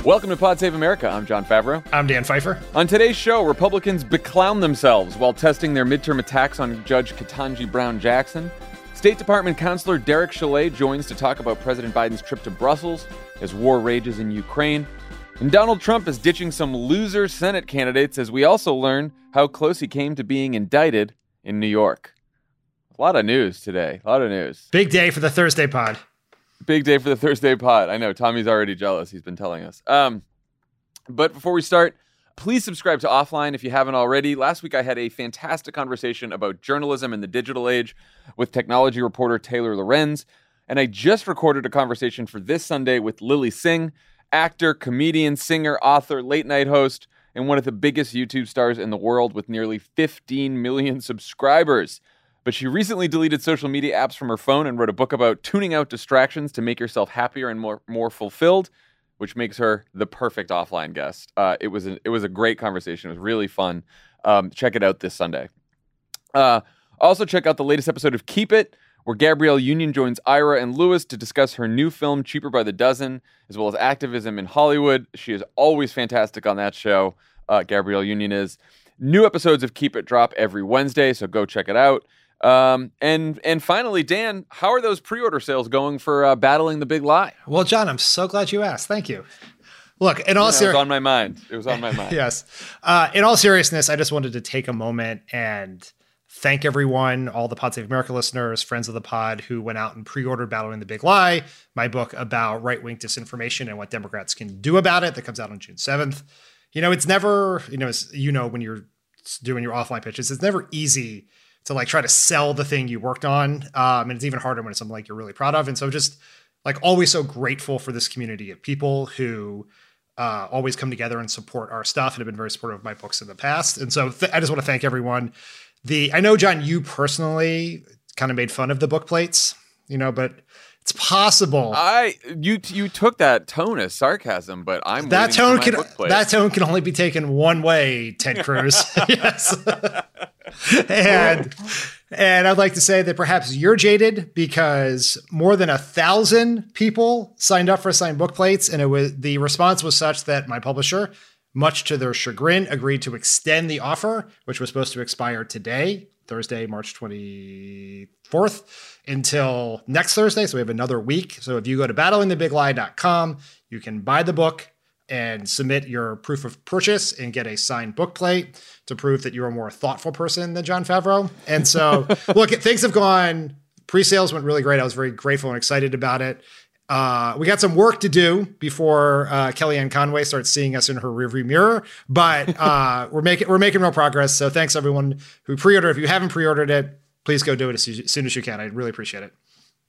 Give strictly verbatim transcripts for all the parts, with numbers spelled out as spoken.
Welcome to Pod Save America. I'm John Favreau. I'm Dan Pfeiffer. On today's show, Republicans beclown themselves while testing their midterm attacks on Judge Ketanji Brown Jackson. State Department Counselor Derek Chollet joins to talk about President Biden's trip to Brussels as war rages in Ukraine. And Donald Trump is ditching some loser Senate candidates as we also learn how close he came to being indicted in New York. A lot of news today. A lot of news. Big day for the Thursday pod. Big day for the Thursday pod. I know, Tommy's already jealous. He's been telling us. Um, but before we start, please subscribe to Offline if you haven't already. Last week I had a fantastic conversation about journalism in the digital age with technology reporter Taylor Lorenz. And I just recorded a conversation for this Sunday with Lilly Singh, actor, comedian, singer, author, late night host, and one of the biggest YouTube stars in the world with nearly fifteen million subscribers. But she recently deleted social media apps from her phone and wrote a book about tuning out distractions to make yourself happier and more more fulfilled, which makes her the perfect offline guest. Uh, it was a, it was a great conversation. It was really fun. Um, check it out this Sunday. Uh, also, check out the latest episode of Keep It, where Gabrielle Union joins Ira and Lewis to discuss her new film, Cheaper by the Dozen, as well as activism in Hollywood. She is always fantastic on that show. Uh, Gabrielle Union is. New episodes of Keep It drop every Wednesday, so go check it out. Um, and and finally, Dan, how are those pre-order sales going for uh, Battling the Big Lie? Well, John, I'm so glad you asked. Thank you. Look, in all yeah, seriousness, it was on my mind. It was on my mind. Yes. Uh, in all seriousness, I just wanted to take a moment and thank everyone, all the Pod Save America listeners, friends of the pod who went out and pre-ordered Battling the Big Lie, my book about right-wing disinformation and what Democrats can do about it that comes out on June seventh. You know, it's never, you know, it's, you know, when you're doing your offline pitches, it's never easy to like try to sell the thing you worked on. Um, and it's even harder when it's something like you're really proud of. And so just like always so grateful for this community of people who uh, always come together and support our stuff and have been very supportive of my books in the past. And so th- I just want to thank everyone. The I know, John, you personally kind of made fun of the book plates, you know, but it's possible. I you you took that tone as sarcasm, but I'm that tone for my can book plate. that tone can only be taken one way, Ted Cruz. Yes. and and I'd like to say that perhaps you're jaded because more than a thousand people signed up for signed book plates, and it was the response was such that my publisher, much to their chagrin, agreed to extend the offer, which was supposed to expire today, Thursday, March twenty-fourth, until next Thursday. So we have another week. So if you go to battling the big lie dot com, you can buy the book and submit your proof of purchase and get a signed book plate to prove that you're a more thoughtful person than John Favreau. And so, look, things have gone, pre-sales went really great. I was very grateful and excited about it. Uh, we got some work to do before uh, Kellyanne Conway starts seeing us in her rearview mirror, but uh, we're making we're making real progress. So thanks everyone who pre-ordered. If you haven't pre-ordered it, please go do it as soon as you can. I really appreciate it.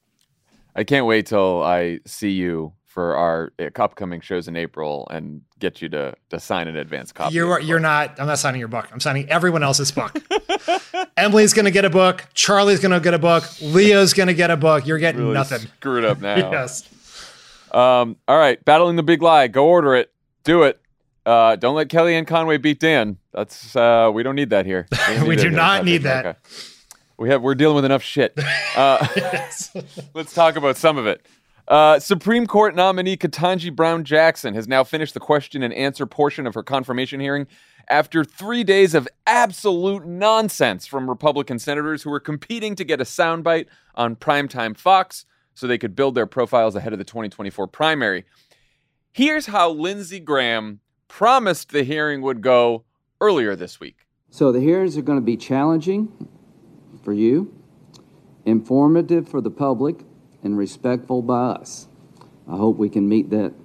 I can't wait till I see you for our upcoming shows in April and get you to to sign an advance copy. You're you're not. I'm not signing your book. I'm signing everyone else's book. Emily's going to get a book. Charlie's going to get a book. Leo's going to get a book. You're getting really nothing. Screwed up now. Yes. Um. All right. Battling the Big Lie. Go order it. Do it. Uh. Don't let Kellyanne Conway beat Dan. That's. Uh. We don't need that here. We, we do not need that. Okay. We have. We're dealing with enough shit. Uh, Yes. Let's talk about some of it. Uh, Supreme Court nominee Ketanji Brown Jackson has now finished the question and answer portion of her confirmation hearing after three days of absolute nonsense from Republican senators who were competing to get a soundbite on primetime Fox so they could build their profiles ahead of the twenty twenty-four primary. Here's how Lindsey Graham promised the hearing would go earlier this week. So the hearings are going to be challenging for you, informative for the public, and respectful by us. I hope we can meet that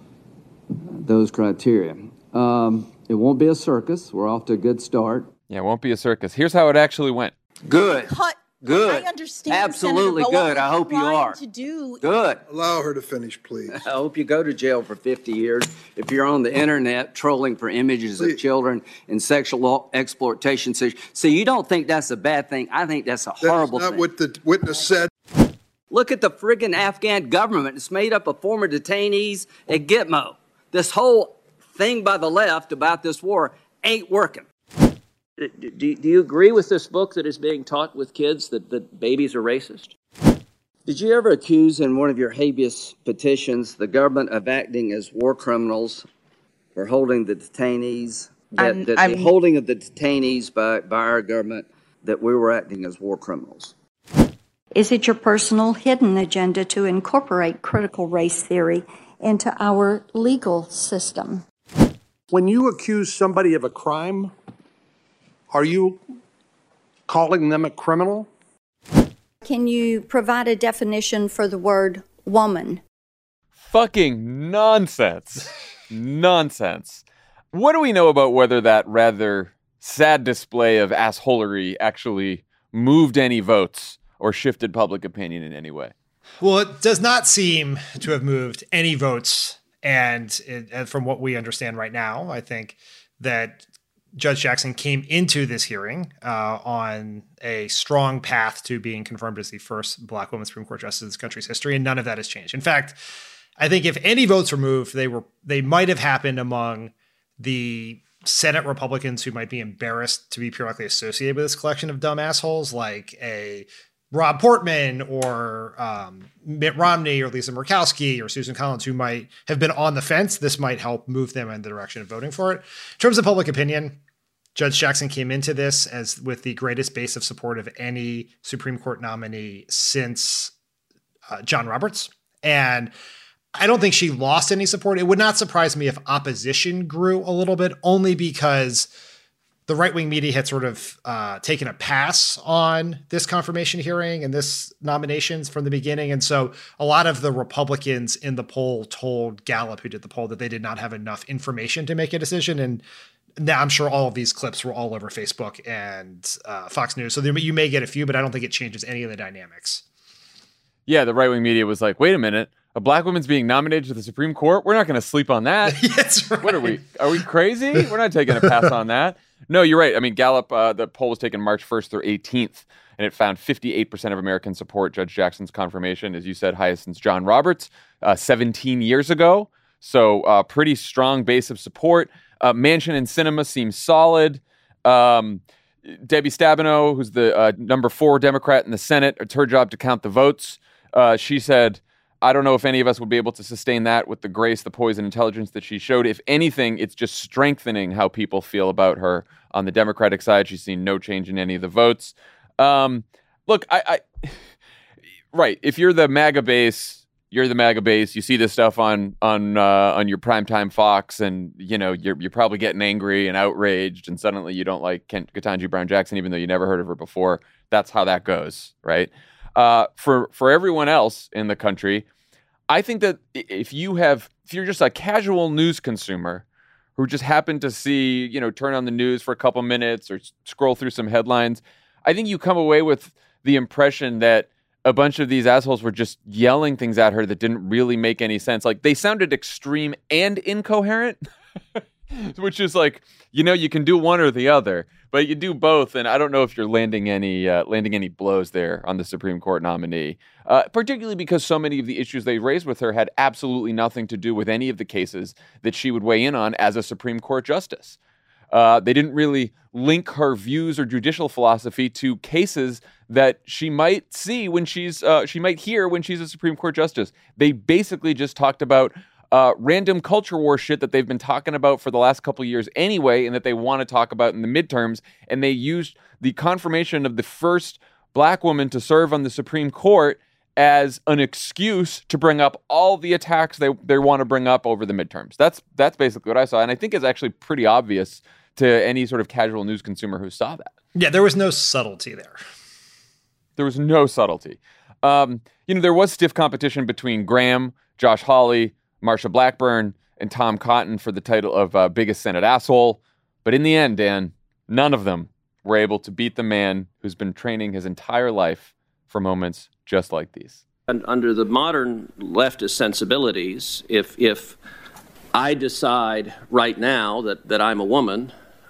those criteria. Um, it won't be a circus. We're off to a good start. Yeah, it won't be a circus. Here's how it actually went. Good. Cut. Good. I understand. Absolutely Senator, good. I hope you trying are. To do. Good. Allow her to finish, please. I hope you go to jail for fifty years if you're on the internet trolling for images Please. of children and sexual exploitation. So, so you don't think that's a bad thing? I think that's a horrible That's not thing. what the witness said. Look at the friggin' Afghan government. It's made up of former detainees at Gitmo. This whole thing by the left about this war ain't working. Do, do you agree with this book that is being taught with kids that, that babies are racist? Did you ever accuse in one of your habeas petitions the government of acting as war criminals for holding the detainees, that, I'm- that I'm- the holding of the detainees by, by our government, that we were acting as war criminals? Is it your personal hidden agenda to incorporate critical race theory into our legal system? When you accuse somebody of a crime, are you calling them a criminal? Can you provide a definition for the word woman? Fucking nonsense. Nonsense. What do we know about whether that rather sad display of assholery actually moved any votes or shifted public opinion in any way? Well, it does not seem to have moved any votes. And, it, and from what we understand right now, I think that Judge Jackson came into this hearing uh, on a strong path to being confirmed as the first Black woman Supreme Court justice in this country's history, and none of that has changed. In fact, I think if any votes were moved, they were they might have happened among the Senate Republicans who might be embarrassed to be periodically associated with this collection of dumb assholes, like a Rob Portman or um, Mitt Romney or Lisa Murkowski or Susan Collins, who might have been on the fence. This might help move them in the direction of voting for it. In terms of public opinion, Judge Jackson came into this as with the greatest base of support of any Supreme Court nominee since uh, John Roberts. And I don't think she lost any support. It would not surprise me if opposition grew a little bit, only because the right-wing media had sort of uh, taken a pass on this confirmation hearing and this nominations from the beginning. And so a lot of the Republicans in the poll told Gallup, who did the poll, that they did not have enough information to make a decision. And now I'm sure all of these clips were all over Facebook and uh, Fox News. So there, you may get a few, but I don't think it changes any of the dynamics. Yeah, the right-wing media was like, wait a minute, a black woman's being nominated to the Supreme Court? We're not going to sleep on that. That's right. What are we? Are we crazy? We're not taking a pass on that. No, you're right. I mean, Gallup, uh, the poll was taken March first through eighteenth, and it found fifty-eight percent of Americans support Judge Jackson's confirmation, as you said, highest since John Roberts, uh, seventeen years ago. So uh, pretty strong base of support. Uh, Manchin and Sinema seem solid. Um, Debbie Stabenow, who's the uh, number four Democrat in the Senate, it's her job to count the votes. Uh, she said, I don't know if any of us would be able to sustain that with the grace, the poise, and intelligence that she showed. If anything, it's just strengthening how people feel about her on the Democratic side. She's seen no change in any of the votes. Um, look, I, I right. If you're the MAGA base, you're the MAGA base. You see this stuff on on uh, on your primetime Fox, and you know you're you're probably getting angry and outraged, and suddenly you don't like Kent Ketanji Brown Jackson, even though you never heard of her before. That's how that goes, right? Uh, for for everyone else in the country, I think that if you have, if you're just a casual news consumer who just happened to see, you know, turn on the news for a couple minutes or scroll through some headlines, I think you come away with the impression that a bunch of these assholes were just yelling things at her that didn't really make any sense. Like, they sounded extreme and incoherent, which is like, you know, you can do one or the other, but you do both. And I don't know if you're landing any uh, landing any blows there on the Supreme Court nominee, uh, particularly because so many of the issues they raised with her had absolutely nothing to do with any of the cases that she would weigh in on as a Supreme Court justice. Uh, they didn't really link her views or judicial philosophy to cases that she might see when she's uh, she might hear when she's a Supreme Court justice. They basically just talked about Uh, random culture war shit that they've been talking about for the last couple of years anyway, and that they want to talk about in the midterms. And they used the confirmation of the first black woman to serve on the Supreme Court as an excuse to bring up all the attacks they, they want to bring up over the midterms. That's that's basically what I saw. And I think it's actually pretty obvious to any sort of casual news consumer who saw that. Yeah, there was no subtlety there. There was no subtlety. Um, you know, there was stiff competition between Graham, Josh Hawley, Marsha Blackburn, and Tom Cotton for the title of uh, biggest Senate asshole. But in the end, Dan, none of them were able to beat the man who's been training his entire life for moments just like these. And under the modern leftist sensibilities, if if I decide right now that, that I'm a woman,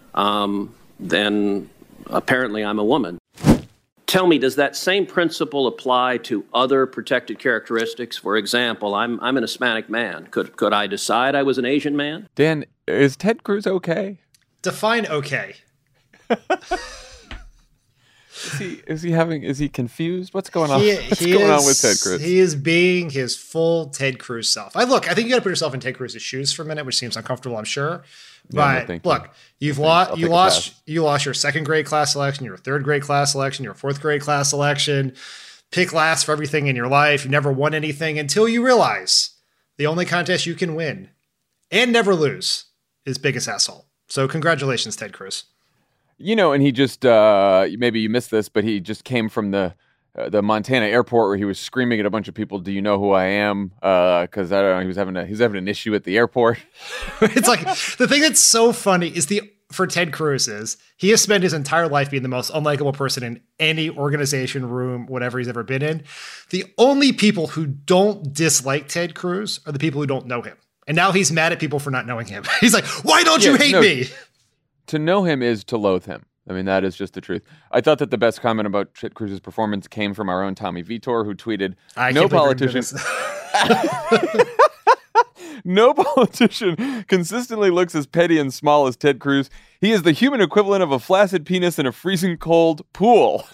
um, then apparently I'm a woman. Tell me, does that same principle apply to other protected characteristics? For example, I'm I'm an Hispanic man. Could could I decide I was an Asian man? Dan, is Ted Cruz okay? Define okay. Is he is he having is he confused? What's going on? He, What's he going is, on with Ted Cruz? He is being his full Ted Cruz self. I look, I think you got to put yourself in Ted Cruz's shoes for a minute, which seems uncomfortable, I'm sure. Yeah, But no, look, you. you've I'll lost you take a lost pass. you lost your second grade class selection, your third grade class selection, your fourth grade class selection. Pick last for everything in your life. You never won anything until you realize the only contest you can win and never lose is biggest asshole. So congratulations, Ted Cruz. You know, and he just uh, maybe you missed this, but he just came from the uh, the Montana airport where he was screaming at a bunch of people, "Do you know who I am?" Because uh, I don't know, he was having a he was having an issue at the airport. It's like the thing that's so funny is the for Ted Cruz is he has spent his entire life being the most unlikable person in any organization, room, whatever he's ever been in. The only people who don't dislike Ted Cruz are the people who don't know him. And now he's mad at people for not knowing him. He's like, why don't you Yeah, hate no. me? To know him is to loathe him. I mean, that is just the truth. I thought that the best comment about Ted Cruz's performance came from our own Tommy Vitor, who tweeted, I "No can't believe we're politician, doing this. no politician consistently looks as petty and small as Ted Cruz. He is the human equivalent of a flaccid penis in a freezing cold pool."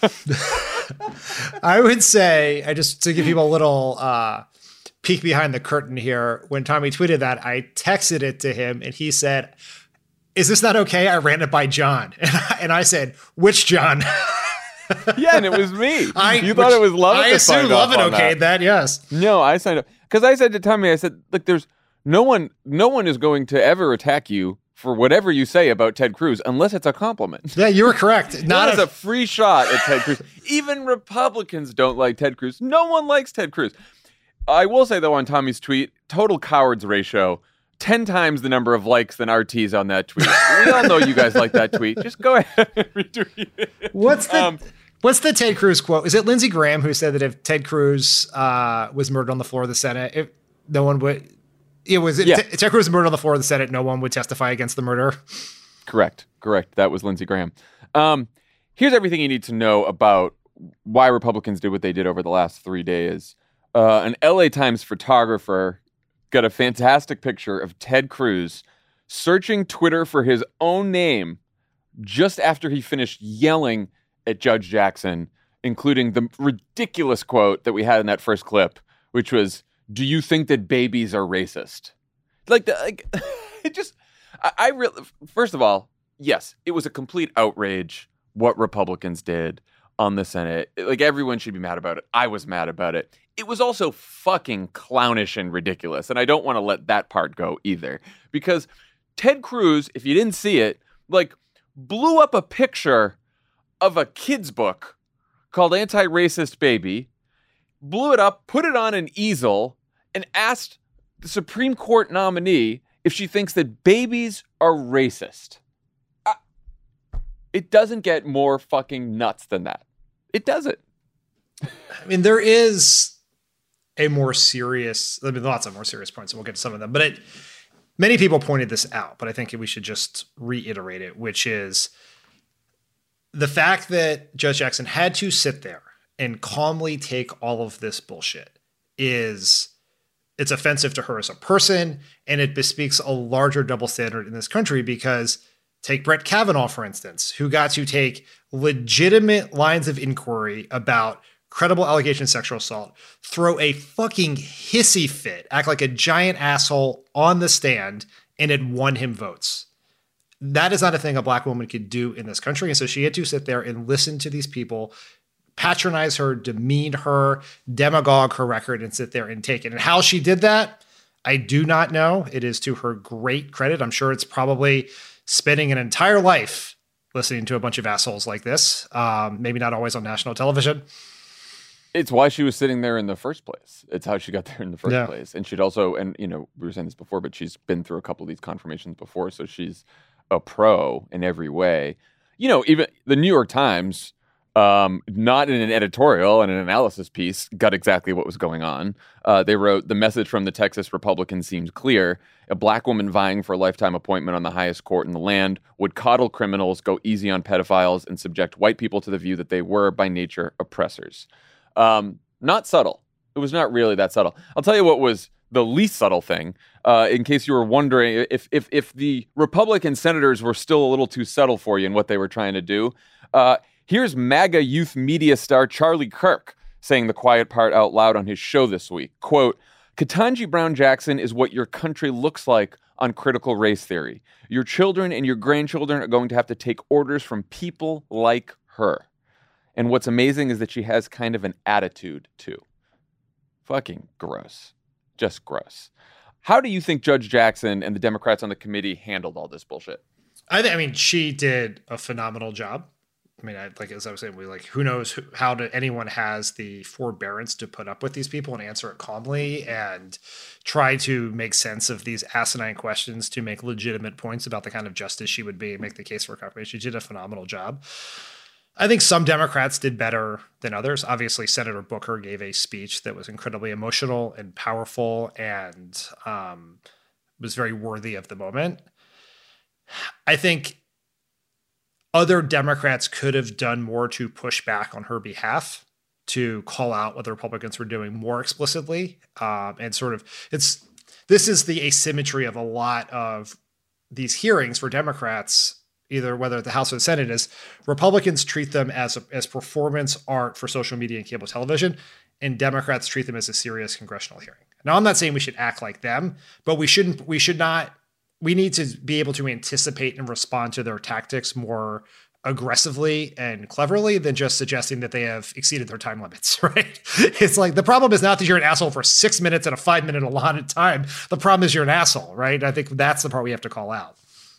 I would say, I just to give people a little uh, peek behind the curtain here, when Tommy tweeted that, I texted it to him and he said, "Is this not okay? I ran it by John." And I, and I said, "Which John?" Yeah, and it was me. I, you thought it was Lovett I that assume signed off Lovett on okayed that, yes. No, I signed up because I said to Tommy, I said, "Look, there's no one, no one is going to ever attack you for whatever you say about Ted Cruz unless it's a compliment." Yeah, you were correct. Not Not as a free shot at Ted Cruz. Even Republicans don't like Ted Cruz. No one likes Ted Cruz. I will say though, on Tommy's tweet, total cowards ratio. Ten times the number of likes than R T's on that tweet. We all know you guys like that tweet. Just go ahead and retweet it. What's the Um, What's the Ted Cruz quote? Is it Lindsey Graham who said that if Ted Cruz uh, was murdered on the floor of the Senate, if no one would, it was if Yeah. T- Ted Cruz was murdered on the floor of the Senate, no one would testify against the murder. Correct. Correct. That was Lindsey Graham. Um, here's everything you need to know about why Republicans did what they did over the last three days. Uh, an L A Times photographer got a fantastic picture of Ted Cruz searching Twitter for his own name just after he finished yelling at Judge Jackson, including the ridiculous quote that we had in that first clip, which was, "Do you think that babies are racist?" Like, the, like it just, I, I really, first of all, yes, it was a complete outrage what Republicans did on the Senate. Like, everyone should be mad about it. I was mad about it. It was also fucking clownish and ridiculous. And I don't want to let that part go either. Because Ted Cruz, if you didn't see it, like, blew up a picture of a kid's book called Anti-Racist Baby, blew it up, put it on an easel, and asked the Supreme Court nominee if she thinks that babies are racist. Uh, it doesn't get more fucking nuts than that. It doesn't. I mean, there is a more serious, I mean, lots of more serious points, and we'll get to some of them, but it, many people pointed this out, but I think we should just reiterate it, which is the fact that Judge Jackson had to sit there and calmly take all of this bullshit is, it's offensive to her as a person, and it bespeaks a larger double standard in this country because take Brett Kavanaugh, for instance, who got to take legitimate lines of inquiry about credible allegation of sexual assault, throw a fucking hissy fit, act like a giant asshole on the stand, and it won him votes. That is not a thing a black woman could do in this country. And so she had to sit there and listen to these people patronize her, demean her, demagogue her record, and sit there and take it. And how she did that, I do not know. It is to her great credit. I'm sure it's probably spending an entire life listening to a bunch of assholes like this. Um, maybe not always on national television. It's why she was sitting there in the first place. It's how she got there in the first Yeah. place. And she'd also, and you know, we were saying this before, but she's been through a couple of these confirmations before. So she's a pro in every way. You know, even the New York Times, um, not in an editorial and an analysis piece, got exactly what was going on. Uh, they wrote, "The message from the Texas Republicans seemed clear. A black woman vying for a lifetime appointment on the highest court in the land would coddle criminals, go easy on pedophiles, and subject white people to the view that they were, by nature, oppressors." Um, not subtle. It was not really that subtle. I'll tell you what was the least subtle thing, uh, in case you were wondering if, if, if the Republican senators were still a little too subtle for you in what they were trying to do. Uh, Here's MAGA youth media star Charlie Kirk saying the quiet part out loud on his show this week. Quote, Ketanji Brown Jackson is what your country looks like on critical race theory. Your children and your grandchildren are going to have to take orders from people like her. And what's amazing is that she has kind of an attitude, too. Fucking gross. Just gross. How do you think Judge Jackson and the Democrats on the committee handled all this bullshit? I, th- I mean, she did a phenomenal job. I mean, I, like as I was saying, we like who knows who, how to, anyone has the forbearance to put up with these people and answer it calmly and try to make sense of these asinine questions to make legitimate points about the kind of justice she would be and make the case for confirmation. She did a phenomenal job. I think some Democrats did better than others. Obviously, Senator Booker gave a speech that was incredibly emotional and powerful and um, was very worthy of the moment. I think other Democrats could have done more to push back on her behalf, to call out what the Republicans were doing more explicitly. Um, and sort of, it's, this is the asymmetry of a lot of these hearings for Democrats, either whether at the House or the Senate, is Republicans treat them as, a, as performance art for social media and cable television, and Democrats treat them as a serious congressional hearing. Now, I'm not saying we should act like them, but we shouldn't, we should not, we need to be able to anticipate and respond to their tactics more aggressively and cleverly than just suggesting that they have exceeded their time limits, right? It's like, the problem is not that you're an asshole for six minutes and a five minute allotted time. The problem is you're an asshole, right? I think that's the part we have to call out.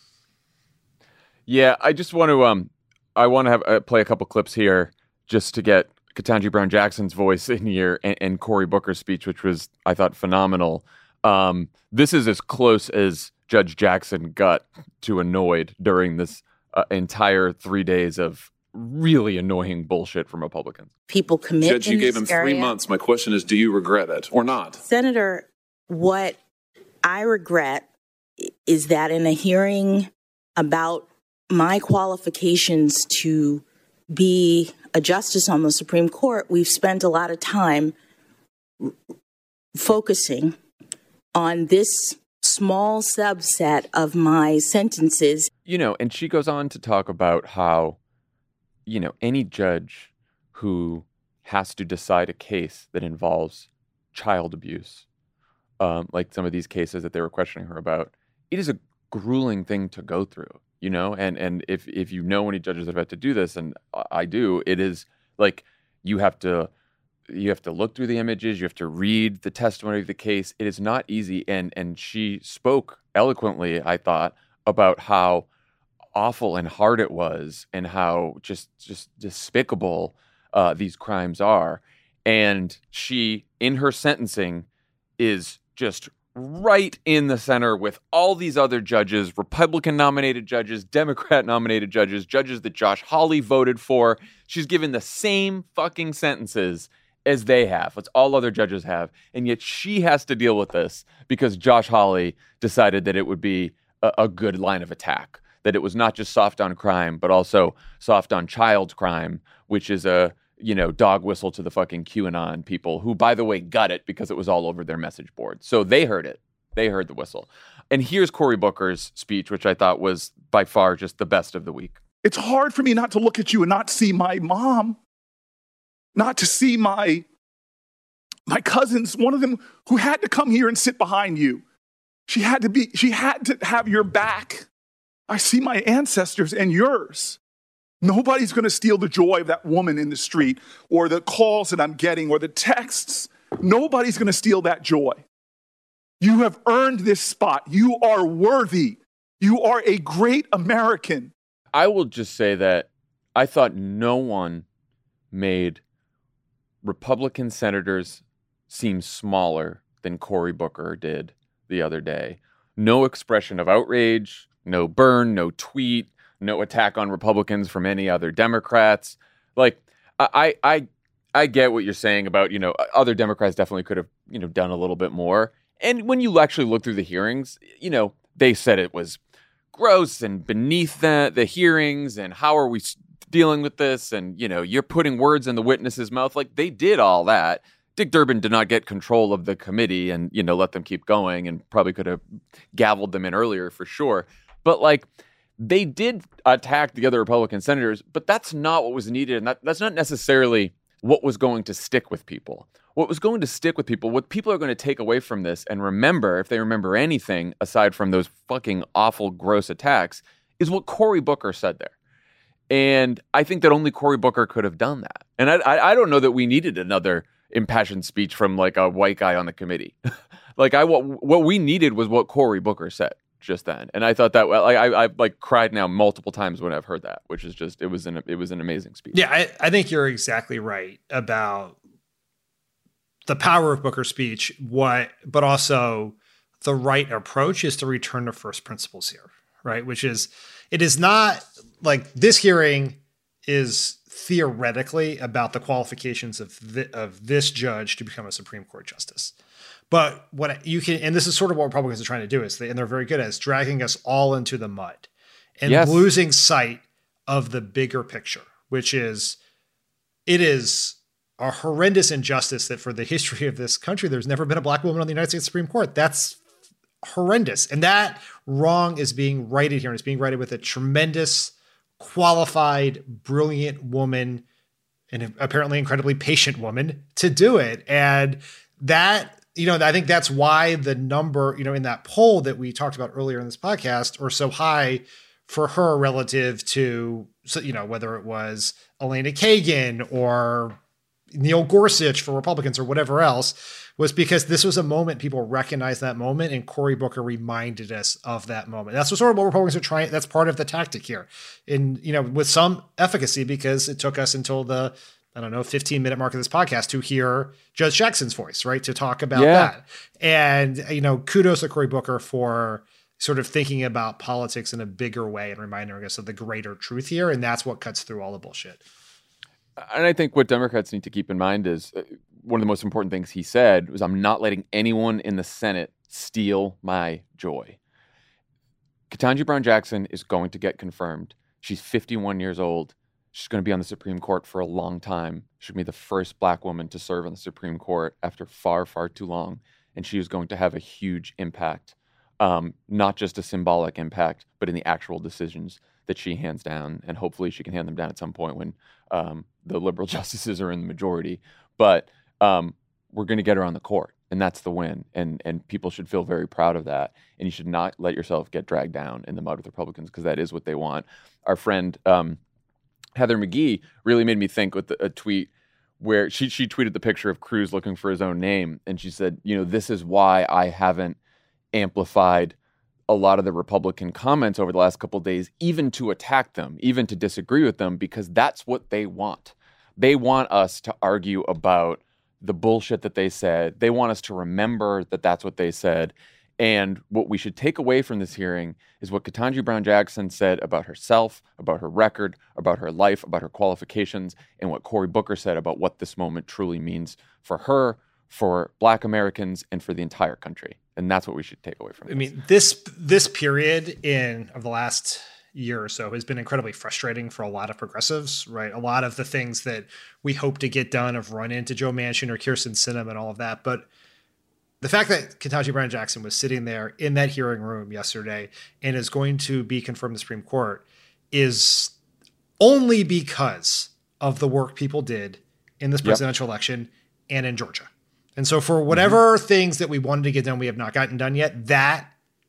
Yeah, I just want to, um, I want to have uh, play a couple clips here just to get Ketanji Brown Jackson's voice in here and, and Cory Booker's speech, which was, I thought, phenomenal. Um, this is as close as Judge Jackson got to annoyed during this uh, entire three days of really annoying bullshit from Republicans. People commit Judge, in you gave this him three area. months. My question is, do you regret it or not? Senator, what I regret is that in a hearing about my qualifications to be a justice on the Supreme Court, we've spent a lot of time r- focusing on this small subset of my sentences. You know, and she goes on to talk about how, you know, any judge who has to decide a case that involves child abuse, um, like some of these cases that they were questioning her about, it is a grueling thing to go through, you know? And and if, if you know any judges that have had to do this, and I do, it is like you have to you have to look through the images, you have to read the testimony of the case. It is not easy. And and she spoke eloquently, I thought, about how awful and hard it was and how just just despicable uh, these crimes are. And she, in her sentencing, is just right in the center with all these other judges, Republican-nominated judges, Democrat-nominated judges, judges that Josh Hawley voted for. She's given the same fucking sentences as they have, as all other judges have. And yet she has to deal with this because Josh Hawley decided that it would be a, a good line of attack, that it was not just soft on crime, but also soft on child crime, which is a, you know, dog whistle to the fucking QAnon people who, by the way, got it because it was all over their message board. So they heard it. They heard the whistle. And here's Cory Booker's speech, which I thought was by far just the best of the week. It's hard for me not to look at you and not see my mom, not to see my, my cousins, one of them who had to come here and sit behind you. She had to be, she had to have your back. I see my ancestors and yours. Nobody's going to steal the joy of that woman in the street or the calls that I'm getting or the texts. Nobody's going to steal that joy. You have earned this spot. You are worthy. You are a great American. I will just say that I thought no one made Republican senators seem smaller than Cory Booker did the other day. No expression of outrage, no burn, no tweet, no attack on Republicans from any other Democrats. Like, I, I, I get what you're saying about, you know, other Democrats definitely could have, you know, done a little bit more. And when you actually look through the hearings, you know, they said it was gross and beneath the, the hearings and how are we dealing with this? And, you know, you're putting words in the witness's mouth. Like, they did all that. Dick Durbin did not get control of the committee and, you know, let them keep going and probably could have gavelled them in earlier for sure. But, like, they did attack the other Republican senators, but that's not what was needed. And that, that's not necessarily what was going to stick with people. What was going to stick with people, what people are going to take away from this and remember, if they remember anything aside from those fucking awful, gross attacks, is what Cory Booker said there. And I think that only Cory Booker could have done that. And I, I, I don't know that we needed another impassioned speech from like a white guy on the committee. like I, what, what we needed was what Cory Booker said just then. And I thought that, like, I, I like cried now multiple times when I've heard that, which is just, it was an, it was an amazing speech. Yeah, I, I think you're exactly right about the power of Booker's speech, what, but also the right approach is to return to first principles here, right? Which is, it is not like this hearing is theoretically about the qualifications of th- of this judge to become a Supreme Court justice. But what you can, and this is sort of what Republicans are trying to do, is they, and they're very good at, is dragging us all into the mud and yes. losing sight of the bigger picture, which is, it is a horrendous injustice that for the history of this country, there's never been a black woman on the United States Supreme Court. That's horrendous. And that wrong is being righted here. And it's being righted with a tremendous, qualified, brilliant woman, and apparently incredibly patient woman to do it. And that, you know, I think that's why the number, you know, in that poll that we talked about earlier in this podcast, are so high for her relative to, you know, whether it was Elena Kagan or Neil Gorsuch for Republicans or whatever else, was because this was a moment people recognized that moment, and Cory Booker reminded us of that moment. That's sort of what Republicans are trying. That's part of the tactic here, in, you know, with some efficacy, because it took us until the, I don't know, fifteen minute mark of this podcast to hear Judge Jackson's voice, right? To talk about yeah. that. And, you know, kudos to Cory Booker for sort of thinking about politics in a bigger way and reminding us of the greater truth here. And that's what cuts through all the bullshit. And I think what Democrats need to keep in mind is uh, one of the most important things he said was, I'm not letting anyone in the Senate steal my joy. Ketanji Brown Jackson is going to get confirmed. She's fifty-one years old. She's going to be on the Supreme Court for a long time. She'll be the first black woman to serve on the Supreme Court after far, far too long. And she is going to have a huge impact, um, not just a symbolic impact, but in the actual decisions that she hands down. And hopefully she can hand them down at some point when um, the liberal justices are in the majority. But um, we're going to get her on the court, and that's the win. And and people should feel very proud of that. And you should not let yourself get dragged down in the mud with Republicans, because that is what they want. Our friend um, Heather McGhee really made me think with the, a tweet where she she tweeted the picture of Cruz looking for his own name, and she said, you know, this is why I haven't amplified a lot of the Republican comments over the last couple of days, even to attack them, even to disagree with them, because that's what they want. They want us to argue about the bullshit that they said. They want us to remember that that's what they said. And what we should take away from this hearing is what Ketanji Brown Jackson said about herself, about her record, about her life, about her qualifications, and what Cory Booker said about what this moment truly means for her, for Black Americans, and for the entire country. And that's what we should take away from it. I mean, this this period in of the last year or so has been incredibly frustrating for a lot of progressives, right? A lot of the things that we hope to get done have run into Joe Manchin or Kyrsten Sinema and all of that. But the fact that Ketanji Brown Jackson was sitting there in that hearing room yesterday and is going to be confirmed in the Supreme Court is only because of the work people did in this presidential yep. election and in Georgia. And so for whatever mm-hmm. things that we wanted to get done, we have not gotten done yet, that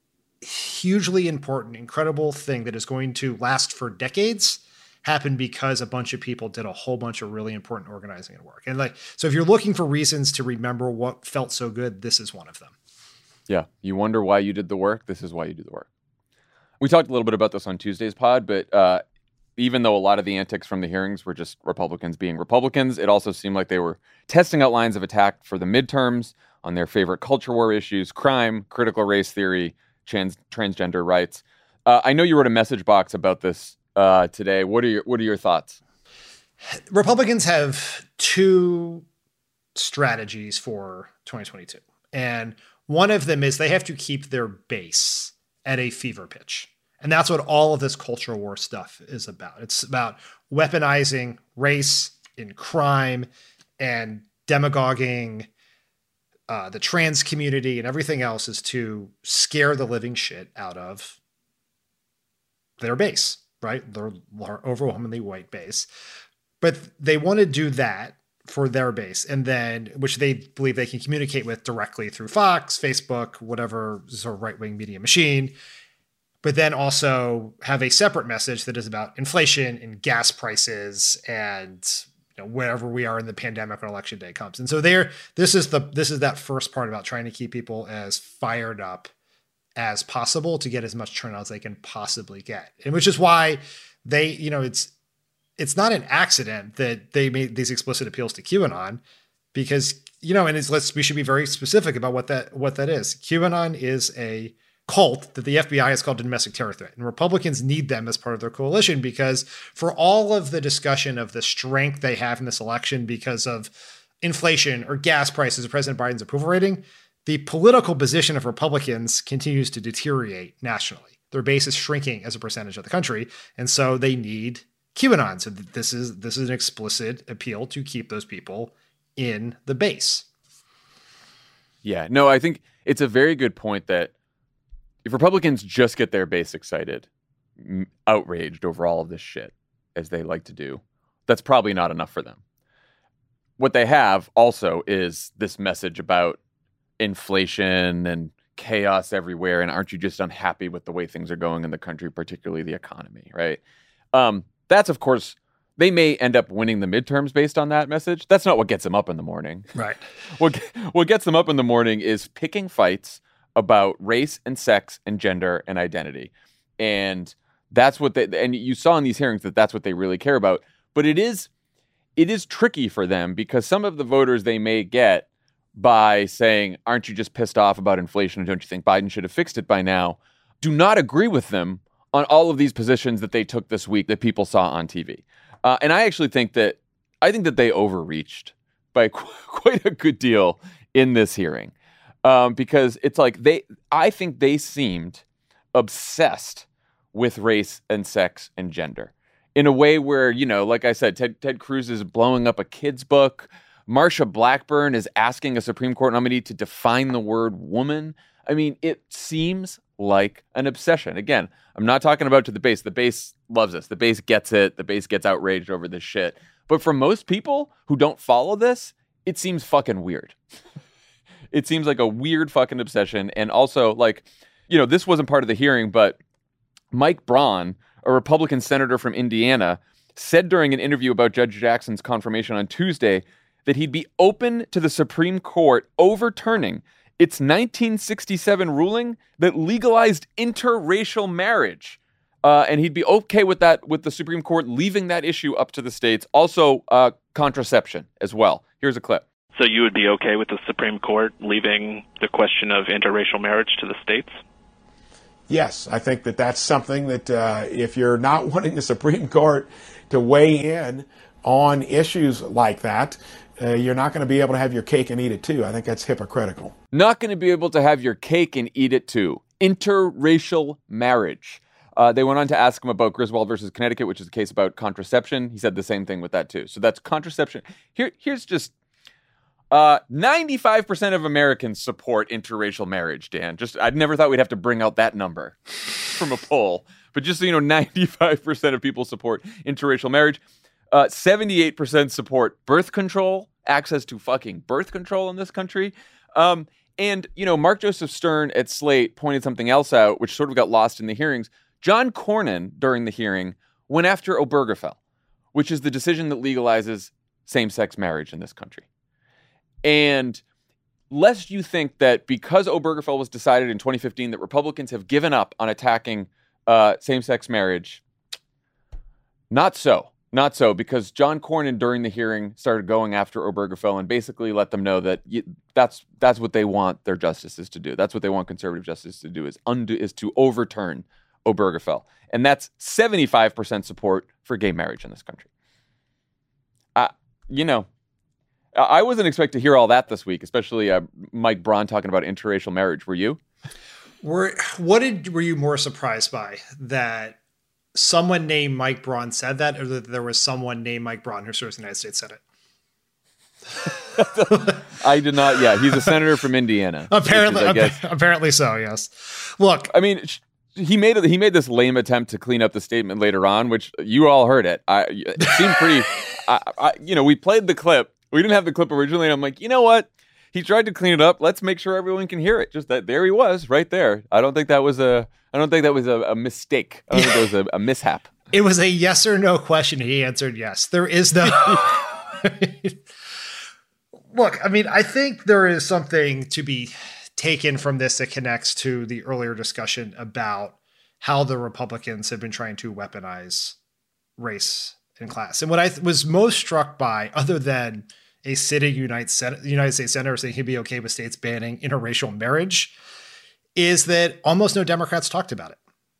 hugely important, incredible thing that is going to last for decades happened because a bunch of people did a whole bunch of really important organizing and work. And like, so if you're looking for reasons to remember what felt so good, this is one of them. Yeah. You wonder why you did the work. This is why you did the work. We talked a little bit about this on Tuesday's pod, but uh, even though a lot of the antics from the hearings were just Republicans being Republicans, it also seemed like they were testing out lines of attack for the midterms on their favorite culture war issues: crime, critical race theory, trans- transgender rights. Uh, I know you wrote a message box about this uh, today. What are your What are your thoughts? Republicans have two strategies for twenty twenty-two, and one of them is they have to keep their base at a fever pitch. And that's what all of this culture war stuff is about. It's about weaponizing race in crime and demagoguing uh, the trans community and everything else, is to scare the living shit out of their base, right? Their overwhelmingly white base. But they want to do that for their base, and then which they believe they can communicate with directly through Fox, Facebook, whatever sort of right-wing media machine, but then also have a separate message that is about inflation and gas prices and, you know, wherever we are in the pandemic when election day comes. And so there, this is the this is that first part about trying to keep people as fired up as possible to get as much turnout as they can possibly get. And which is why they, you know, it's it's not an accident that they made these explicit appeals to QAnon, because, you know, and it's, let's, we should be very specific about what that, what that is. QAnon is a cult that the F B I has called a domestic terror threat, and Republicans need them as part of their coalition, because for all of the discussion of the strength they have in this election because of inflation or gas prices or President Biden's approval rating, the political position of Republicans continues to deteriorate nationally. Their base is shrinking as a percentage of the country, and so they need QAnon. So this is this is an explicit appeal to keep those people in the base. Yeah, no, I think it's a very good point that if Republicans just get their base excited, outraged over all of this shit, as they like to do, that's probably not enough for them. What they have also is this message about inflation and chaos everywhere, and aren't you just unhappy with the way things are going in the country, particularly the economy, right? Um, that's, of course, they may end up winning the midterms based on that message. That's not what gets them up in the morning. Right. What what gets them up in the morning is picking fights about race and sex and gender and identity. And that's what they, and you saw in these hearings that that's what they really care about. But it is, it is tricky for them, because some of the voters they may get by saying, aren't you just pissed off about inflation, and don't you think Biden should have fixed it by now, do not agree with them on all of these positions that they took this week that people saw on T V. Uh, and I actually think that, I think that they overreached by qu- quite a good deal in this hearing. Um, because it's like they, I think they seemed obsessed with race and sex and gender in a way where, you know, like I said, Ted, Ted Cruz is blowing up a kid's book. Marsha Blackburn is asking a Supreme Court nominee to define the word woman. I mean, it seems like an obsession. Again, I'm not talking about to the base. The base loves this. The base gets it. The base gets outraged over this shit. But for most people who don't follow this, it seems fucking weird. It seems like a weird fucking obsession. And also, like, you know, this wasn't part of the hearing, but Mike Braun, a Republican senator from Indiana, said during an interview about Judge Jackson's confirmation on Tuesday that he'd be open to the Supreme Court overturning its nineteen sixty-seven ruling that legalized interracial marriage. Uh, and he'd be okay with that, with the Supreme Court leaving that issue up to the states. Also, uh, contraception as well. Here's a clip. So you would be okay with the Supreme Court leaving the question of interracial marriage to the states? Yes, I think that that's something that uh, if you're not wanting the Supreme Court to weigh in on issues like that, uh, you're not going to be able to have your cake and eat it too. I think that's hypocritical. Not going to be able to have your cake and eat it too. Interracial marriage. Uh, they went on to ask him about Griswold versus Connecticut, which is a case about contraception. He said the same thing with that too. So that's contraception. Here, here's just uh, ninety-five percent of Americans support interracial marriage, Dan. Just I'd never thought we'd have to bring out that number from a poll. But just so you know, ninety-five percent of people support interracial marriage. Uh, seventy-eight percent support birth control, access to fucking birth control in this country. Um, and, you know, Mark Joseph Stern at Slate pointed something else out, which sort of got lost in the hearings. John Cornyn, during the hearing, went after Obergefell, which is the decision that legalizes same-sex marriage in this country. And lest you think that because Obergefell was decided in twenty fifteen that Republicans have given up on attacking uh, same-sex marriage, not so. Not so, because John Cornyn during the hearing started going after Obergefell and basically let them know that you, that's that's what they want their justices to do. That's what they want conservative justices to do, is undo is to overturn Obergefell. And that's seventy-five percent support for gay marriage in this country. Uh, you know, I wasn't expecting to hear all that this week, especially uh, Mike Braun talking about interracial marriage. Were you? Were what did were you more surprised by, that someone named Mike Braun said that, or that there was someone named Mike Braun who serves the United States Senate? I did not. Yeah, he's a senator from Indiana. Apparently, is, I guess, apparently so. Yes. Look, I mean, sh- he made he made this lame attempt to clean up the statement later on, which you all heard it. I it seemed pretty. I, I, you know, we played the clip. We didn't have the clip originally, and I'm like, you know what? He tried to clean it up. Let's make sure everyone can hear it. Just that there he was, right there. I don't think that was a. I don't think that was a, a mistake. I don't think that was a, a mishap. It was a yes or no question. He answered yes. There is no. Look, I mean, I think there is something to be taken from this that connects to the earlier discussion about how the Republicans have been trying to weaponize race and class. And what I th- was most struck by, other than a sitting United, Sen- United States Senator saying he'd be okay with states banning interracial marriage, is that almost no Democrats talked about it.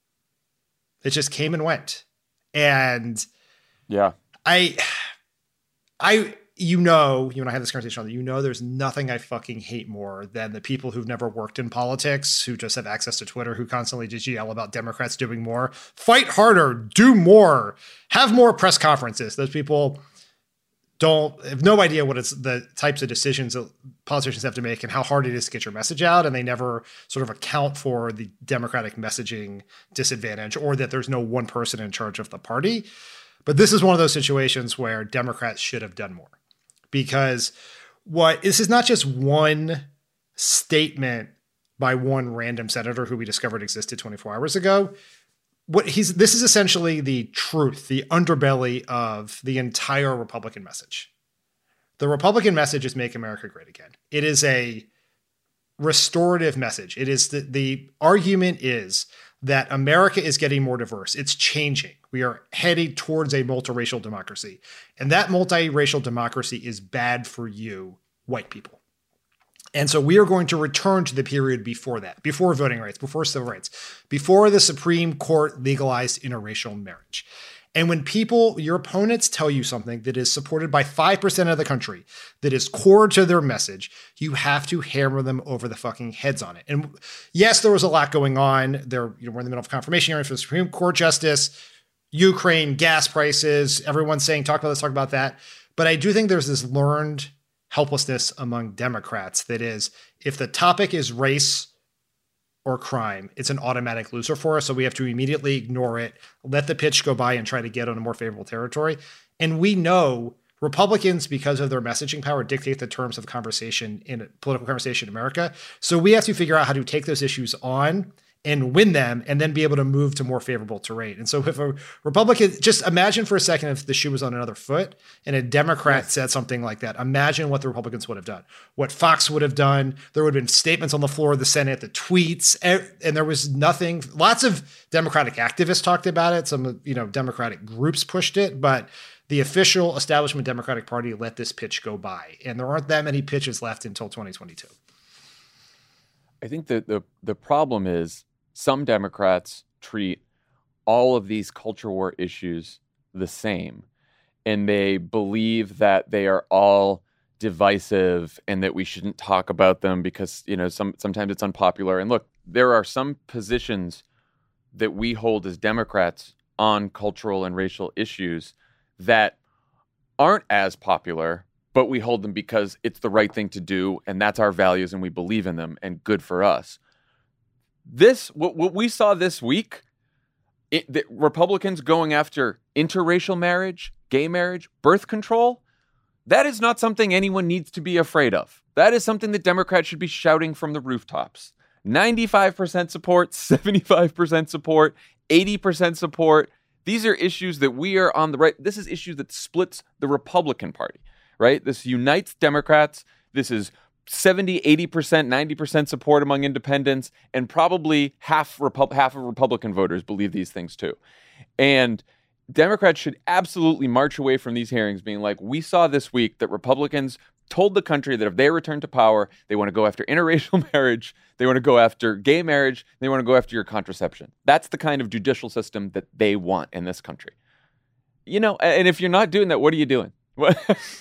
It just came and went. And yeah, I, I, you know, you and I had this conversation, you know, there's nothing I fucking hate more than the people who've never worked in politics, who just have access to Twitter, who constantly just yell about Democrats doing more. Fight harder, do more, have more press conferences. Those people don't have no idea what it's the types of decisions that politicians have to make and how hard it is to get your message out. And they never sort of account for the Democratic messaging disadvantage, or that there's no one person in charge of the party. But this is one of those situations where Democrats should have done more. Because what this is not just one statement by one random senator who we discovered existed twenty-four hours ago. What he's this is essentially the truth, the underbelly of the entire Republican message. The Republican message is Make America Great Again. It is a restorative message. It is the, the argument is that America is getting more diverse. It's changing. We are heading towards a multiracial democracy. And that multiracial democracy is bad for you, white people. And so we are going to return to the period before that, before voting rights, before civil rights, before the Supreme Court legalized interracial marriage. And when people, your opponents tell you something that is supported by five percent of the country, that is core to their message, you have to hammer them over the fucking heads on it. And yes, there was a lot going on. There, you know, we're in the middle of confirmation hearing for the Supreme Court justice, Ukraine, gas prices, everyone's saying, talk about this, talk about that. But I do think there's this learned helplessness among Democrats that is, if the topic is race or crime, it's an automatic loser for us. So we have to immediately ignore it, let the pitch go by and try to get on a more favorable territory. And we know Republicans, because of their messaging power, dictate the terms of conversation in political conversation in America. So we have to figure out how to take those issues on and win them, and then be able to move to more favorable terrain. And so if a Republican, just imagine for a second if the shoe was on another foot and a Democrat yes. said something like that. Imagine what the Republicans would have done, what Fox would have done. There would have been statements on the floor of the Senate, the tweets, and there was nothing. Lots of Democratic activists talked about it. Some, you know, Democratic groups pushed it, but the official establishment Democratic Party let this pitch go by. And there aren't that many pitches left until twenty twenty-two. I think that the, the problem is, some Democrats treat all of these culture war issues the same, and they believe that they are all divisive and that we shouldn't talk about them because, you know, some sometimes it's unpopular. And look, there are some positions that we hold as Democrats on cultural and racial issues that aren't as popular, but we hold them because it's the right thing to do, and that's our values, and we believe in them, and good for us. This, what, what we saw this week, it, the Republicans going after interracial marriage, gay marriage, birth control, that is not something anyone needs to be afraid of. That is something that Democrats should be shouting from the rooftops. ninety-five percent support, seventy-five percent support, eighty percent support. These are issues that we are on the right. This is issues that splits the Republican Party, right? This unites Democrats. This is seventy, eighty percent, ninety percent support among independents, and probably half Repu- half of Republican voters believe these things too. And Democrats should absolutely march away from these hearings being like, we saw this week that Republicans told the country that if they return to power, they want to go after interracial marriage, they want to go after gay marriage, they want to go after your contraception. That's the kind of judicial system that they want in this country. You know, and if you're not doing that, what are you doing? What?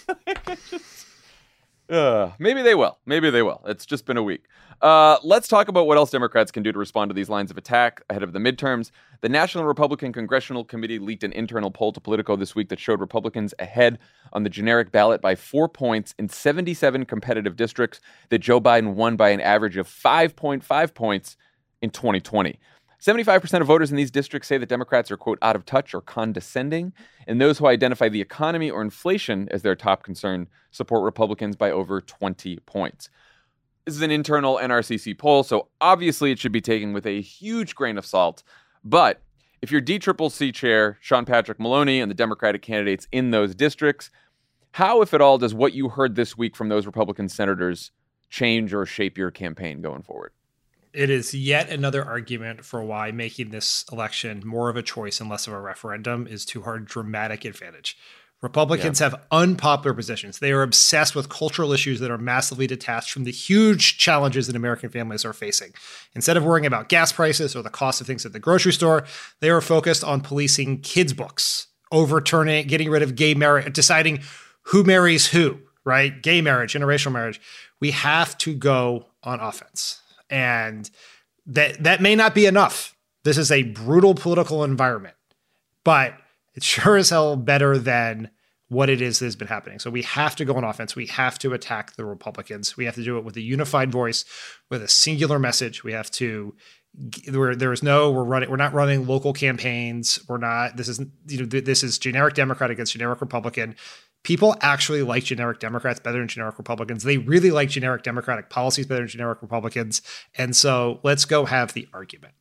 Uh, maybe they will. Maybe they will. It's just been a week. Uh, let's talk about what else Democrats can do to respond to these lines of attack ahead of the midterms. The National Republican Congressional Committee leaked an internal poll to Politico this week that showed Republicans ahead on the generic ballot by four points in seventy-seven competitive districts that Joe Biden won by an average of five point five points in twenty twenty. seventy-five percent of voters in these districts say that Democrats are, quote, out of touch or condescending. And those who identify the economy or inflation as their top concern support Republicans by over twenty points. This is an internal N R C C poll, so obviously it should be taken with a huge grain of salt. But if you're D C C C chair Sean Patrick Maloney and the Democratic candidates in those districts, how, if at all, does what you heard this week from those Republican senators change or shape your campaign going forward? It is yet another argument for why making this election more of a choice and less of a referendum is to our dramatic advantage. Republicans yeah. have unpopular positions. They are obsessed with cultural issues that are massively detached from the huge challenges that American families are facing. Instead of worrying about gas prices or the cost of things at the grocery store, they are focused on policing kids' books, overturning, getting rid of gay marriage, deciding who marries who, right? Gay marriage, interracial marriage. We have to go on offense. And that that may not be enough. This is a brutal political environment, but it's sure as hell better than what it is that has been happening. So we have to go on offense. We have to attack the Republicans. We have to do it with a unified voice, with a singular message. We have to, where there is no, we're running, we're not running local campaigns. We're not, this is, you know, this is generic Democrat against generic Republican. People actually like generic Democrats better than generic Republicans. They really like generic Democratic policies better than generic Republicans. And so let's go have the argument.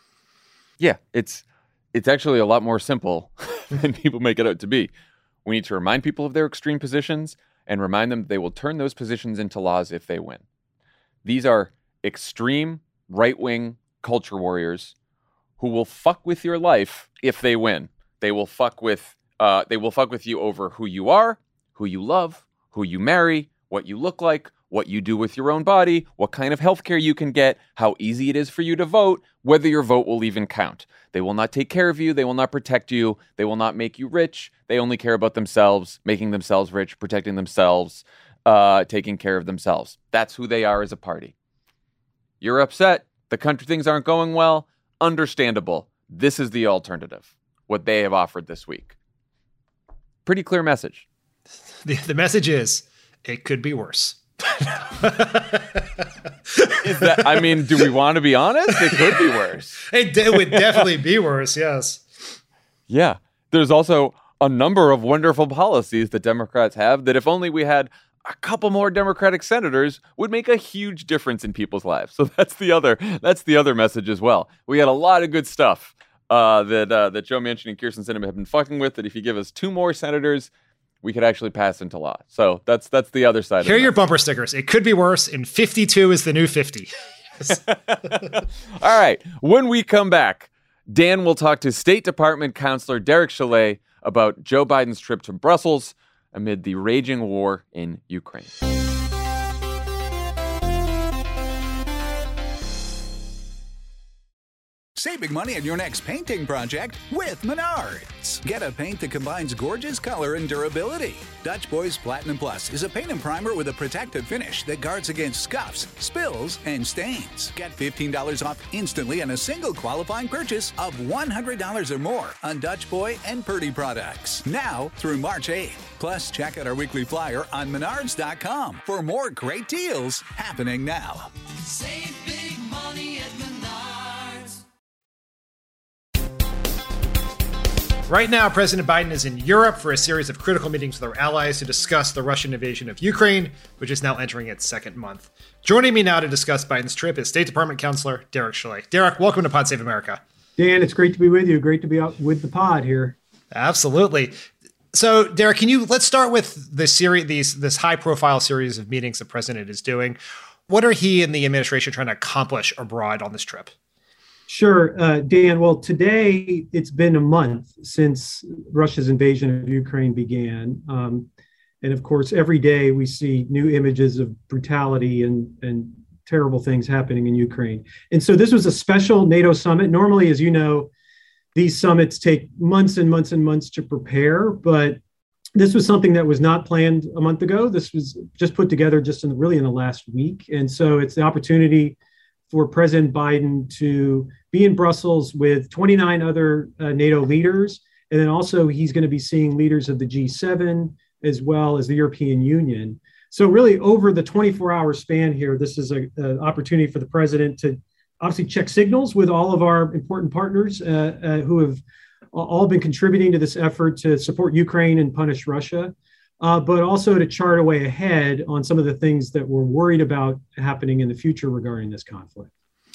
Yeah, it's, it's actually a lot more simple than people make it out to be. We need to remind people of their extreme positions and remind them that they will turn those positions into laws if they win. These are extreme right-wing culture warriors who will fuck with your life if they win. They will fuck with uh, they will fuck with you over who you are, who you love, who you marry, what you look like, what you do with your own body, what kind of healthcare you can get, how easy it is for you to vote, whether your vote will even count. They will not take care of you. They will not protect you. They will not make you rich. They only care about themselves, making themselves rich, protecting themselves, uh, taking care of themselves. That's who they are as a party. You're upset. The country, things aren't going well. Understandable. This is the alternative, what they have offered this week. Pretty clear message. The, the message is, it could be worse. Is that, I mean, do we want to be honest? It could be worse. It, it would definitely be worse, yes. Yeah. There's also a number of wonderful policies that Democrats have that if only we had a couple more Democratic senators would make a huge difference in people's lives. So that's the other that's the other message as well. We had a lot of good stuff uh, that uh, that Joe Manchin and Kyrsten Sinema have been fucking with, that if you give us two more senators, we could actually pass into law. So that's that's the other side. Here are your bumper stickers. It could be worse, and fifty-two is the new fifty. All right. When we come back, Dan will talk to State Department Counselor Derek Chollet about Joe Biden's trip to Brussels amid the raging war in Ukraine. Save big money on your next painting project with Menards. Get a paint that combines gorgeous color and durability. Dutch Boys Platinum Plus is a paint and primer with a protective finish that guards against scuffs, spills, and stains. Get fifteen dollars off instantly on a single qualifying purchase of one hundred dollars or more on Dutch Boy and Purdy products. Now through March eighth. Plus, check out our weekly flyer on menards dot com for more great deals happening now. Save big money at Menards. Right now, President Biden is in Europe for a series of critical meetings with our allies to discuss the Russian invasion of Ukraine, which is now entering its second month. Joining me now to discuss Biden's trip is State Department Counselor Derek Chollet. Derek, welcome to Pod Save America. Dan, it's great to be with you. Great to be out with the pod here. Absolutely. So, Derek, can you let's start with the series, these this high-profile series of meetings the president is doing. What are he and the administration trying to accomplish abroad on this trip? Sure, uh, Dan. Well, today it's been a month since Russia's invasion of Ukraine began. Um, and of course, every day we see new images of brutality and, and terrible things happening in Ukraine. And so this was a special NATO summit. Normally, as you know, these summits take months and months and months to prepare, but this was something that was not planned a month ago. This was just put together just in really in the last week. And so it's the opportunity for President Biden to be in Brussels with twenty-nine other uh, NATO leaders. And then also he's going to be seeing leaders of the G seven as well as the European Union. So really over the twenty-four hour span here, this is an opportunity for the president to obviously check signals with all of our important partners uh, uh, who have all been contributing to this effort to support Ukraine and punish Russia, uh, but also to chart a way ahead on some of the things that we're worried about happening in the future regarding this conflict.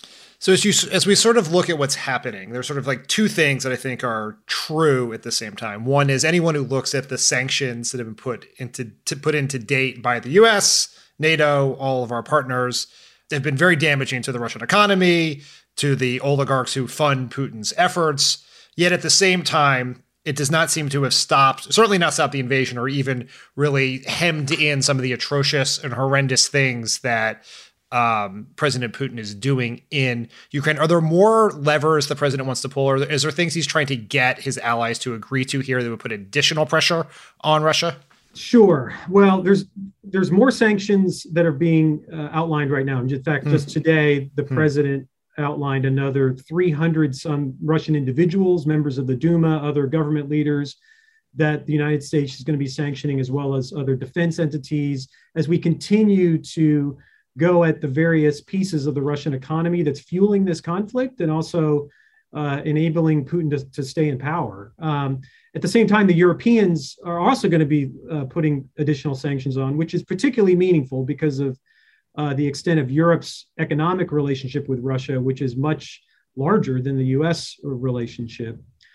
So as you as we sort of look at what's happening, there's sort of like two things that I think are true at the same time. One is anyone who looks at the sanctions that have been put into to put into date by the U S, NATO, all of our partners, have been very damaging to the Russian economy, to the oligarchs who fund Putin's efforts. Yet at the same time, it does not seem to have stopped, certainly not stopped the invasion or even really hemmed in some of the atrocious and horrendous things that um, President Putin is doing in Ukraine. Are there more levers the president wants to pull, or is there things he's trying to get his allies to agree to here that would put additional pressure on Russia? Sure. Well, there's there's more sanctions that are being uh, outlined right now. In fact, mm. just today, the mm. president outlined another three hundred some Russian individuals, members of the Duma, other government leaders that the United States is going to be sanctioning, as well as other defense entities, as we continue to go at the various pieces of the Russian economy that's fueling this conflict and also uh, enabling Putin to, to stay in power. Um, at the same time, the Europeans are also going to be uh, putting additional sanctions on, which is particularly meaningful because of uh, the extent of Europe's economic relationship with Russia, which is much larger than the U S relationship.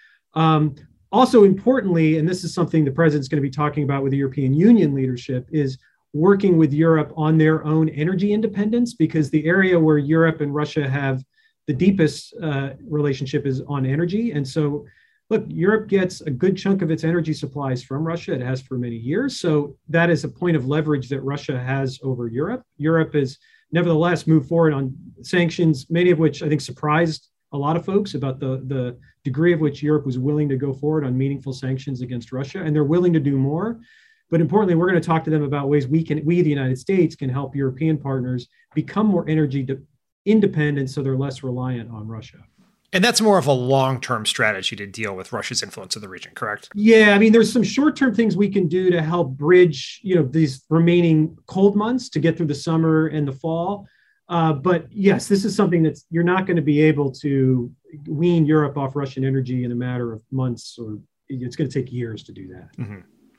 Um, also importantly, and this is something the president's going to be talking about with the European Union leadership, is working with Europe on their own energy independence, because the area where Europe and Russia have the deepest uh, relationship is on energy. And so, look, Europe gets a good chunk of its energy supplies from Russia. It has for many years. So that is a point of leverage that Russia has over Europe. Europe has nevertheless moved forward on sanctions, many of which I think surprised a lot of folks about the, the degree of which Europe was willing to go forward on meaningful sanctions against Russia. And they're willing to do more. But importantly, we're going to talk to them about ways we can, we, the United States, can help European partners become more energy de- independent so they're less reliant on Russia. And that's more of a long-term strategy to deal with Russia's influence in the region, correct? Yeah, I mean, there's some short-term things we can do to help bridge, you know, these remaining cold months to get through the summer and the fall. Uh, but yes, this is something that's, you're not going to be able to wean Europe off Russian energy in a matter of months, or it's going to take years to do that. Mm-hmm.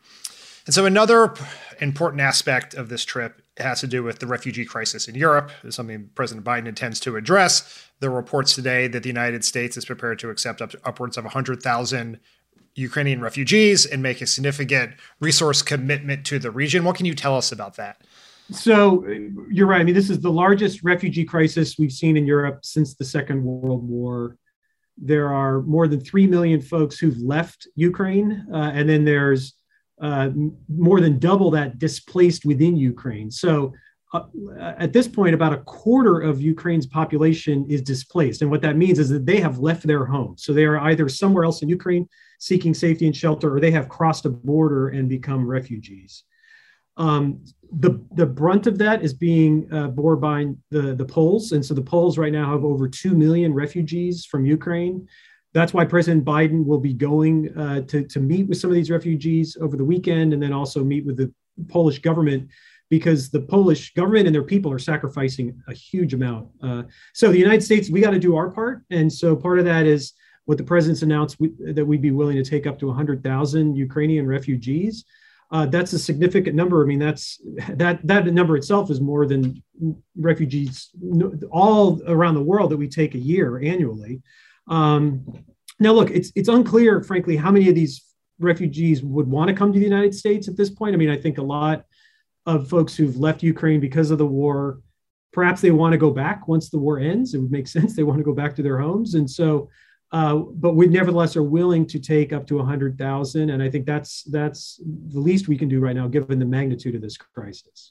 And so another important aspect of this trip has to do with the refugee crisis in Europe. It's something President Biden intends to address. There are reports today that the United States is prepared to accept up to upwards of one hundred thousand Ukrainian refugees and make a significant resource commitment to the region. What can you tell us about that? So you're right. I mean, this is the largest refugee crisis we've seen in Europe since the Second World War. There are more than three million folks who've left Ukraine, uh, and then there's Uh, more than double that displaced within Ukraine. So uh, at this point, about a quarter of Ukraine's population is displaced. And what that means is that they have left their home. So they are either somewhere else in Ukraine seeking safety and shelter, or they have crossed a border and become refugees. Um, the, the brunt of that is being uh, borne by the, the Poles. And so the Poles right now have over two million refugees from Ukraine. That's why President Biden will be going uh, to, to meet with some of these refugees over the weekend, and then also meet with the Polish government, because the Polish government and their people are sacrificing a huge amount. Uh, so the United States, we got to do our part. And so part of that is what the president's announced, we, that we'd be willing to take up to one hundred thousand Ukrainian refugees. Uh, that's a significant number. I mean, that's that that number itself is more than refugees all around the world that we take a year annually. Um, now, look, it's it's unclear, frankly, how many of these refugees would want to come to the United States at this point. I mean, I think a lot of folks who've left Ukraine because of the war, perhaps they want to go back once the war ends. It would make sense. They want to go back to their homes. And so, uh, but we nevertheless are willing to take up to one hundred thousand. And I think that's that's the least we can do right now, given the magnitude of this crisis.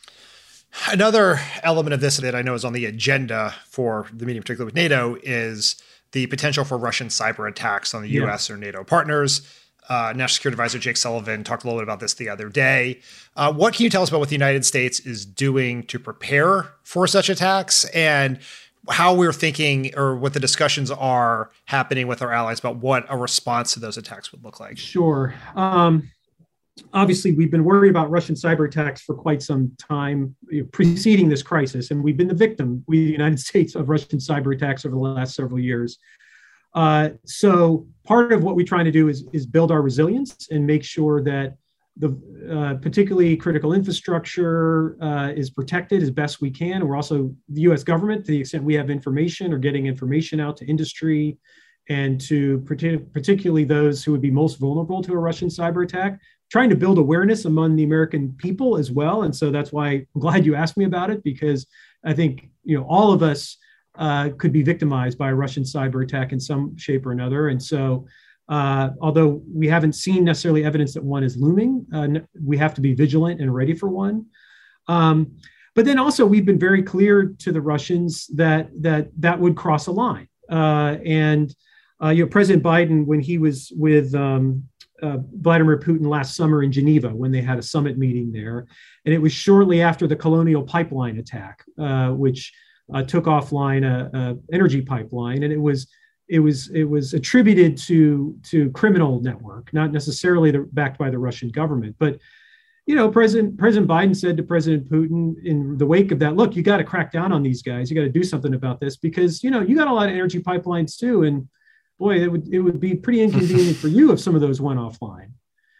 Another element of this that I know is on the agenda for the meeting, particularly with NATO, is the potential for Russian cyber attacks on the U S yeah. or NATO partners. Uh, National Security Advisor Jake Sullivan talked a little bit about this the other day. Uh, what can you tell us about what the United States is doing to prepare for such attacks, and how we're thinking, or what the discussions are happening with our allies about what a response to those attacks would look like? Sure. Um, obviously, we've been worried about Russian cyber attacks for quite some time, you know, preceding this crisis, and we've been the victim, we, the United States, of Russian cyber attacks over the last several years. Uh, so part of what we're trying to do is, is build our resilience and make sure that the uh, particularly critical infrastructure uh, is protected as best we can. And we're also, the U S government, to the extent we have information or getting information out to industry and to partic- particularly those who would be most vulnerable to a Russian cyber attack, trying to build awareness among the American people as well. And so that's why I'm glad you asked me about it, because I think, you know, all of us uh, could be victimized by a Russian cyber attack in some shape or another. And so Uh, although we haven't seen necessarily evidence that one is looming, uh, we have to be vigilant and ready for one. Um, but then also we've been very clear to the Russians that that that would cross a line. Uh, and uh, you know, President Biden, when he was with um, uh, Vladimir Putin last summer in Geneva, when they had a summit meeting there, and it was shortly after the Colonial Pipeline attack, uh, which uh, took offline a, a energy pipeline, and it was. It was it was attributed to to criminal network, not necessarily the, backed by the Russian government. But you know, President President Biden said to President Putin in the wake of that, look, you got to crack down on these guys. You got to do something about this because you know you got a lot of energy pipelines too, and boy, it would it would be pretty inconvenient for you if some of those went offline.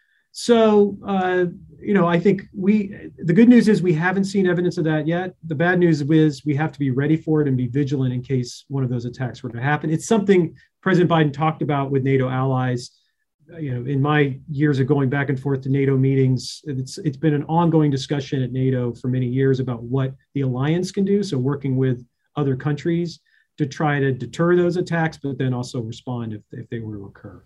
So uh, you know, I think we the good news is we haven't seen evidence of that yet. The bad news is we have to be ready for it and be vigilant in case one of those attacks were to happen. It's something President Biden talked about with NATO allies. You know, in my years of going back and forth to NATO meetings, it's it's been an ongoing discussion at NATO for many years about what the alliance can do. So working with other countries to try to deter those attacks, but then also respond if, if they were to occur.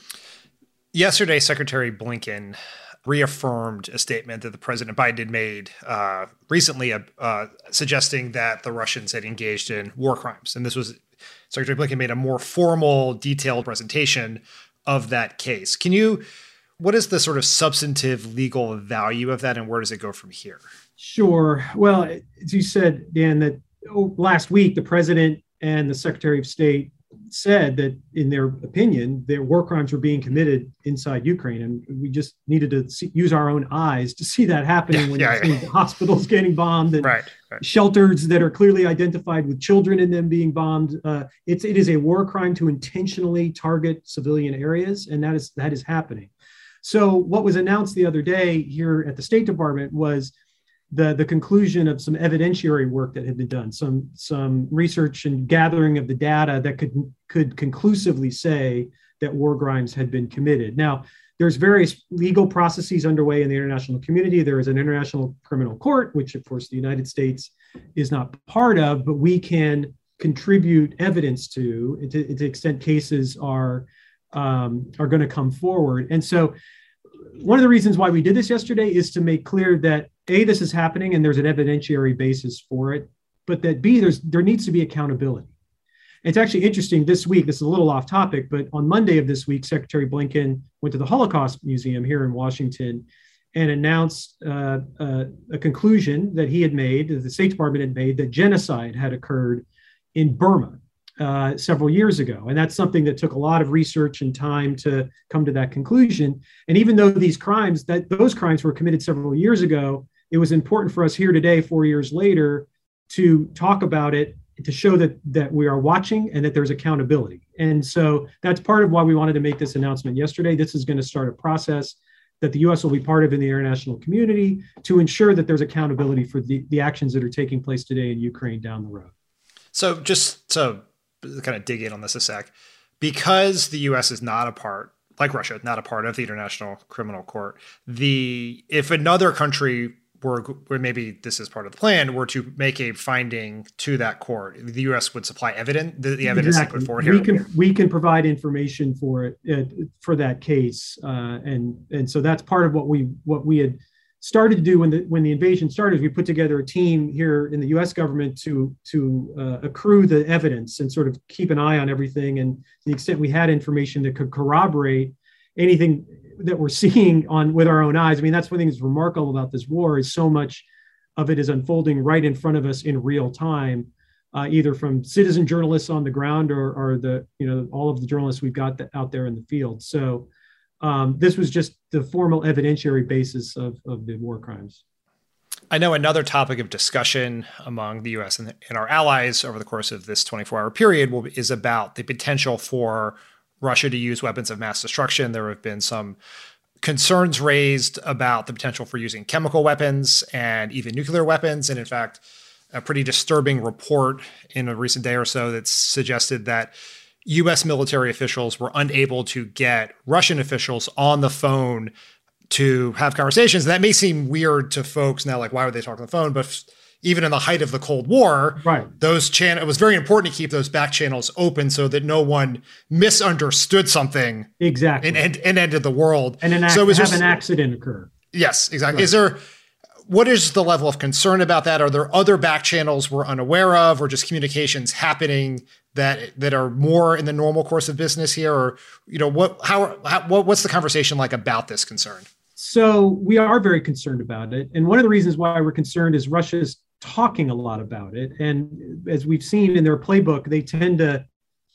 Yesterday, Secretary Blinken reaffirmed a statement that the President Biden had made uh, recently, uh, uh, suggesting that the Russians had engaged in war crimes. And this was, Secretary Blinken made a more formal, detailed presentation of that case. Can you, what is the sort of substantive legal value of that, and where does it go from here? Sure. Well, as you said, Dan, that last week, the President and the Secretary of State said that, in their opinion, their war crimes were being committed inside Ukraine, and we just needed to see, use our own eyes to see that happening. Yeah, when yeah, you see yeah. hospitals getting bombed and right, right. shelters that are clearly identified with children in them being bombed. Uh, it's it is a war crime to intentionally target civilian areas, and that is that is happening. So what was announced the other day here at the State Department was the, the conclusion of some evidentiary work that had been done, some, some research and gathering of the data that could, could conclusively say that war crimes had been committed. Now, there's various legal processes underway in the international community. There is an international criminal court, which of course the United States is not part of, but we can contribute evidence to, to, to the extent cases are, um, are going to come forward. And so one of the reasons why we did this yesterday is to make clear that A, this is happening and there's an evidentiary basis for it, but that B, there's there needs to be accountability. It's actually interesting this week, this is a little off topic, but on Monday of this week, Secretary Blinken went to the Holocaust Museum here in Washington and announced uh, uh, a conclusion that he had made, that the State Department had made, that genocide had occurred in Burma uh, several years ago. And that's something that took a lot of research and time to come to that conclusion. And even though these crimes, that those crimes were committed several years ago, it was important for us here today, four years later, to talk about it, to show that that we are watching and that there's accountability. And so that's part of why we wanted to make this announcement yesterday. This is going to start a process that the U S will be part of in the international community to ensure that there's accountability for the, the actions that are taking place today in Ukraine down the road. So just to kind of dig in on this a sec, because the U S is not a part, like Russia, not a part of the International Criminal Court, the if another country were, where maybe this is part of the plan, were to make a finding to that court, the U S would supply evidence, the, the evidence exactly. they put forward we here. Can, we can provide information for it, uh, for that case. Uh, and, and so that's part of what we, what we had started to do when the, when the invasion started. We put together a team here in the U S government to, to uh, accrue the evidence and sort of keep an eye on everything. And to the extent we had information that could corroborate anything that we're seeing on with our own eyes. I mean, that's one thing that's remarkable about this war is so much of it is unfolding right in front of us in real time, uh, either from citizen journalists on the ground or, or the, you know, all of the journalists we've got the, out there in the field. So Um, this was just the formal evidentiary basis of, of the war crimes. I know another topic of discussion among the U S and, and our allies over the course of this twenty-four hour period will, is about the potential for Russia to use weapons of mass destruction. There have been some concerns raised about the potential for using chemical weapons and even nuclear weapons. And in fact, a pretty disturbing report in a recent day or so that suggested that U S military officials were unable to get Russian officials on the phone to have conversations. That may seem weird to folks now, like, why would they talk on the phone? But even in the height of the Cold War, right, those chan- it was very important to keep those back channels open so that no one misunderstood something exactly and, and, and ended the world. And an ac- so have there, an accident occur. Yes, exactly. Right. Is there, what is the level of concern about that? Are there other back channels we're unaware of, or just communications happening that that are more in the normal course of business here? Or, you know, what, how, how what, what's the conversation like about this concern? So we are very concerned about it. And one of the reasons why we're concerned is Russia's talking a lot about it. And as we've seen in their playbook, they tend to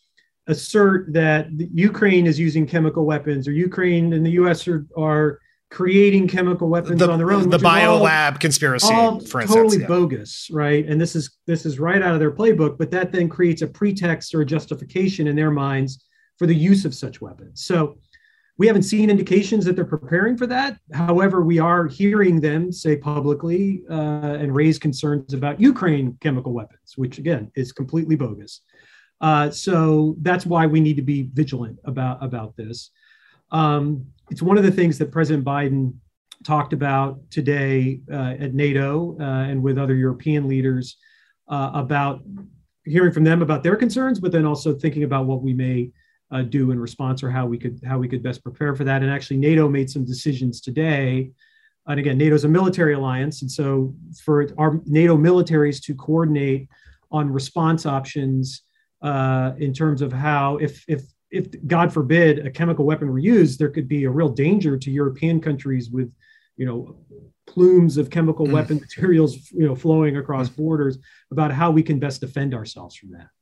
assert that Ukraine is using chemical weapons, or Ukraine and the U S are, are creating chemical weapons the, on their own. The biolab all, conspiracy, all for instance. Totally yeah. bogus, right? And this is this is right out of their playbook, but that then creates a pretext or a justification in their minds for the use of such weapons. So we haven't seen indications that they're preparing for that. However, we are hearing them say publicly uh, and raise concerns about Ukraine chemical weapons, which again is completely bogus. Uh, so that's why we need to be vigilant about, about this. Um, it's one of the things that President Biden talked about today uh, at NATO uh, and with other European leaders uh, about hearing from them about their concerns, but then also thinking about what we may Uh, do in response, or how we could how we could best prepare for that. And actually, NATO made some decisions today. And again, NATO is a military alliance, and so for our NATO militaries to coordinate on response options uh, in terms of how, if if if God forbid a chemical weapon were used, there could be a real danger to European countries with, you know, plumes of chemical mm. weapon materials, you know, flowing across mm. borders, about how we can best defend ourselves from that.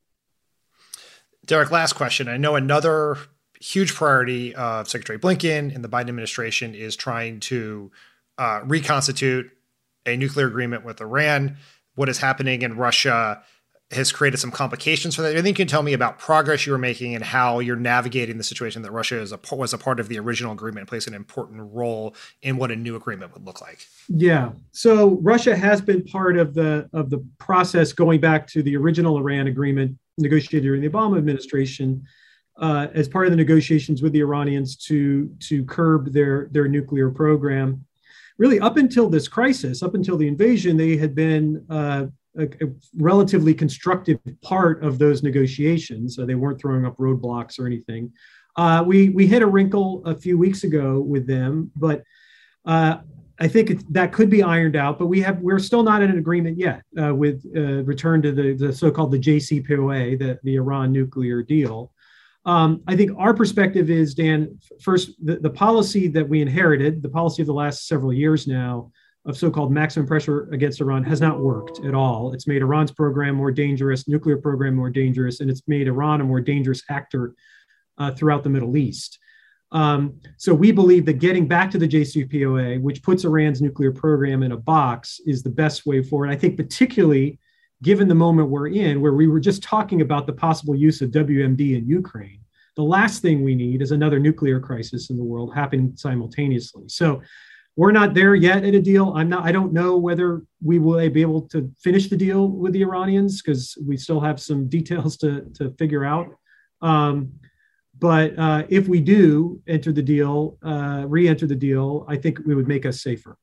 Derek, last question. I know another huge priority of Secretary Blinken in the Biden administration is trying to uh, reconstitute a nuclear agreement with Iran. What is happening in Russia has created some complications for that. I think you can tell me about progress you were making and how you're navigating the situation that Russia is a, was a part of the original agreement and plays an important role in what a new agreement would look like. Yeah. So Russia has been part of the of the process going back to the original Iran agreement negotiated during the Obama administration uh, as part of the negotiations with the Iranians to, to curb their, their nuclear program. Really, up until this crisis, up until the invasion, they had been uh, a, a relatively constructive part of those negotiations. So they weren't throwing up roadblocks or anything. Uh, we, we hit a wrinkle a few weeks ago with them, but uh, I think it, that could be ironed out, but we have, we're still not in an agreement yet uh, with uh, return to the, the so-called the J C P O A, the, the Iran nuclear deal. Um, I think our perspective is, Dan, first, the, the policy that we inherited, the policy of the last several years now of so-called maximum pressure against Iran has not worked at all. It's made Iran's program more dangerous, nuclear program more dangerous, and it's made Iran a more dangerous actor uh, throughout the Middle East. Um, so we believe that getting back to the J C P O A, which puts Iran's nuclear program in a box, is the best way forward. I think particularly given the moment we're in, where we were just talking about the possible use of W M D in Ukraine, the last thing we need is another nuclear crisis in the world happening simultaneously. So we're not there yet at a deal. I'm not, I don't know whether we will be able to finish the deal with the Iranians because we still have some details to, to figure out. Um, But uh, if we do enter the deal, uh, re-enter the deal, I think it would make us safer.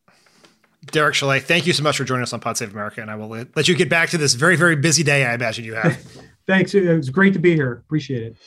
Derek Chollet, thank you so much for joining us on Pod Save America, and I will let you get back to this very, very busy day I imagine you have. Thanks. It was great to be here. Appreciate it.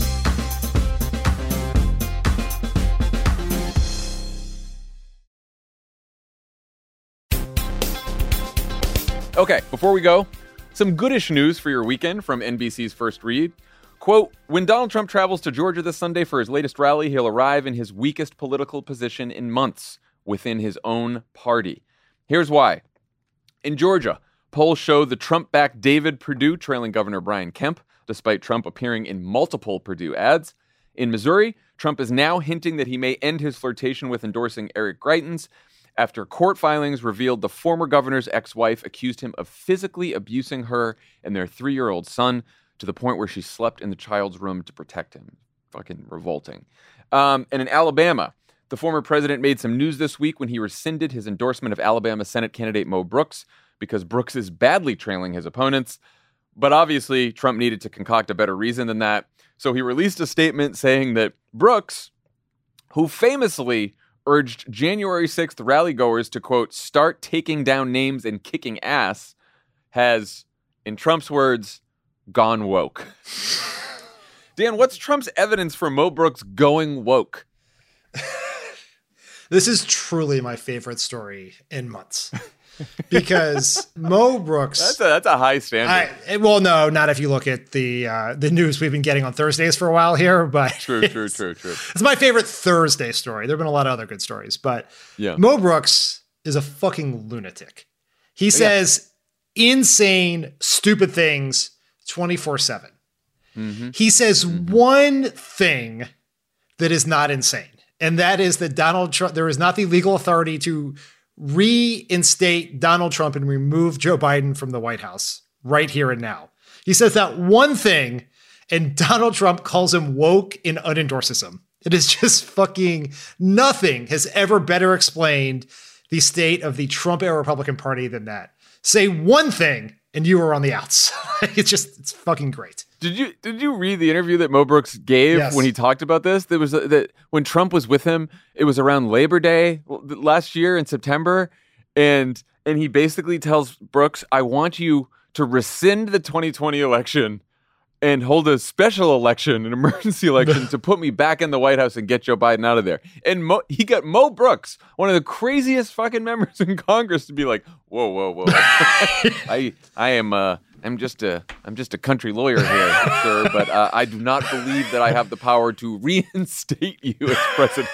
Okay, before we go, some goodish news for your weekend from N B C's First Read. Quote, when Donald Trump travels to Georgia this Sunday for his latest rally, he'll arrive in his weakest political position in months within his own party. Here's why. In Georgia, polls show the Trump-backed David Perdue trailing Governor Brian Kemp, despite Trump appearing in multiple Perdue ads. In Missouri, Trump is now hinting that he may end his flirtation with endorsing Eric Greitens after court filings revealed the former governor's ex-wife accused him of physically abusing her and their three-year-old son to the point where she slept in the child's room to protect him. Fucking revolting. Um, and in Alabama, the former president made some news this week when he rescinded his endorsement of Alabama Senate candidate Mo Brooks because Brooks is badly trailing his opponents. But obviously, Trump needed to concoct a better reason than that. So he released a statement saying that Brooks, who famously urged January sixth rallygoers to, quote, start taking down names and kicking ass, has, in Trump's words, gone woke. Dan, what's Trump's evidence for Mo Brooks going woke? This is truly my favorite story in months. Because Mo Brooks, that's a, that's a high standard. I, well, no, not if you look at the uh, the news we've been getting on Thursdays for a while here. But true, true, true, true. It's my favorite Thursday story. There've been a lot of other good stories, but yeah. Mo Brooks is a fucking lunatic. He says yeah. insane, stupid things twenty-four seven. Mm-hmm. He says mm-hmm. one thing that is not insane, and that is that Donald Trump, there is not the legal authority to reinstate Donald Trump and remove Joe Biden from the White House right here and now. He says that one thing, and Donald Trump calls him woke and unendorses him. It is just fucking nothing has ever better explained the state of the Trump era Republican Party than that. Say one thing and you are on the outs. It's just, it's fucking great. Did you did you read the interview that Mo Brooks gave yes. when he talked about this? There was a, that when Trump was with him, it was around Labor Day last year in September, and and he basically tells Brooks, "I want you to rescind the twenty twenty election and hold a special election, an emergency election, to put me back in the White House and get Joe Biden out of there." And Mo, he got Mo Brooks, one of the craziest fucking members in Congress, to be like, "Whoa, whoa, whoa! I I am uh." I'm just a I'm just a country lawyer here, sir, but uh, I do not believe that I have the power to reinstate you as president.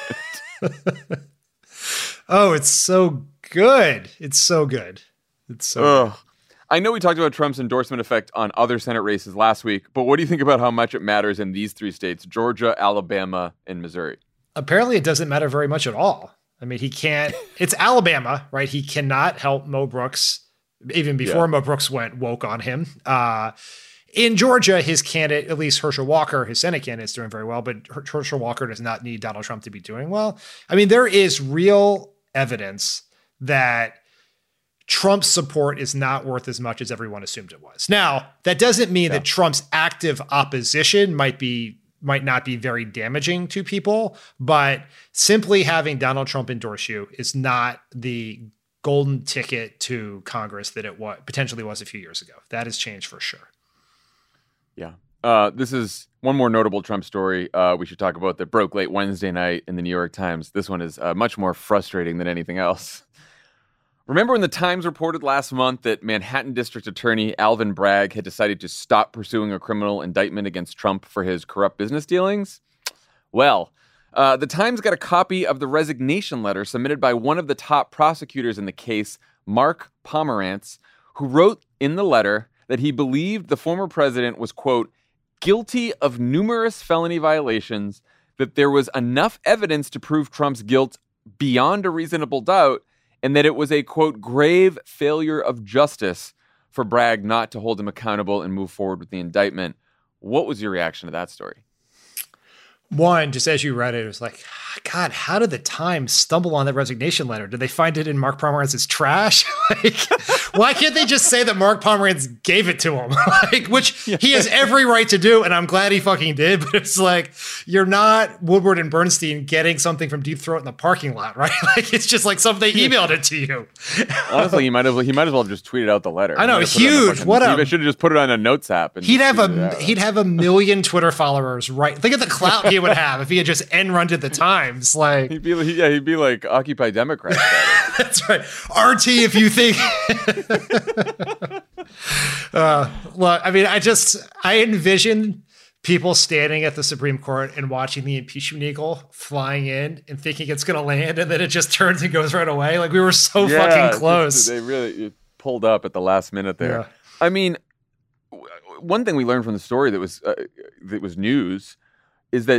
Oh, it's so good. It's so good. It's so Ugh. I know we talked about Trump's endorsement effect on other Senate races last week, but what do you think about how much it matters in these three states, Georgia, Alabama, and Missouri? Apparently it doesn't matter very much at all. I mean, he can't, it's Alabama, right? He cannot help Mo Brooks even before yeah. Mo Brooks went woke on him. Uh, in Georgia, his candidate, at least Herschel Walker, his Senate candidate, is doing very well, but Herschel Walker does not need Donald Trump to be doing well. I mean, there is real evidence that Trump's support is not worth as much as everyone assumed it was. Now, that doesn't mean yeah. that Trump's active opposition might be might not be very damaging to people, but simply having Donald Trump endorse you is not the golden ticket to Congress that it was, potentially was a few years ago. That has changed for sure. Yeah. Uh, this is one more notable Trump story uh, we should talk about that broke late Wednesday night in the New York Times. This one is uh, much more frustrating than anything else. Remember when the Times reported last month that Manhattan District Attorney Alvin Bragg had decided to stop pursuing a criminal indictment against Trump for his corrupt business dealings? Well, Uh, the Times got a copy of the resignation letter submitted by one of the top prosecutors in the case, Mark Pomerantz, who wrote in the letter that he believed the former president was, quote, guilty of numerous felony violations, that there was enough evidence to prove Trump's guilt beyond a reasonable doubt, and that it was a, quote, grave failure of justice for Bragg not to hold him accountable and move forward with the indictment. What was your reaction to that story? One, just as you read it, it was like, God, how did the Times stumble on that resignation letter? Did they find it in Mark Pomerantz's trash? Like, why can't they just say that Mark Pomerantz gave it to him? Like, which yeah. he has every right to do, and I'm glad he fucking did. But it's like, you're not Woodward and Bernstein getting something from Deep Throat in the parking lot, right? Like, it's just like something they emailed it to you. Honestly, he might have he might as well have just tweeted out the letter. I know, huge. Fucking, what a, he should have just put it on a notes app. And he'd have a he'd have a million Twitter followers, right? Think of the clout he would have if he had just end run to the Times. Like he'd be, yeah, he'd be like Occupy Democrats. That's right. R T, if you think. uh, look, I mean, I just I envision people standing at the Supreme Court and watching the impeachment eagle flying in and thinking it's going to land, and then it just turns and goes right away. Like we were so yeah, fucking close. They really pulled up at the last minute there. Yeah. I mean, one thing we learned from the story that was uh, that was news is that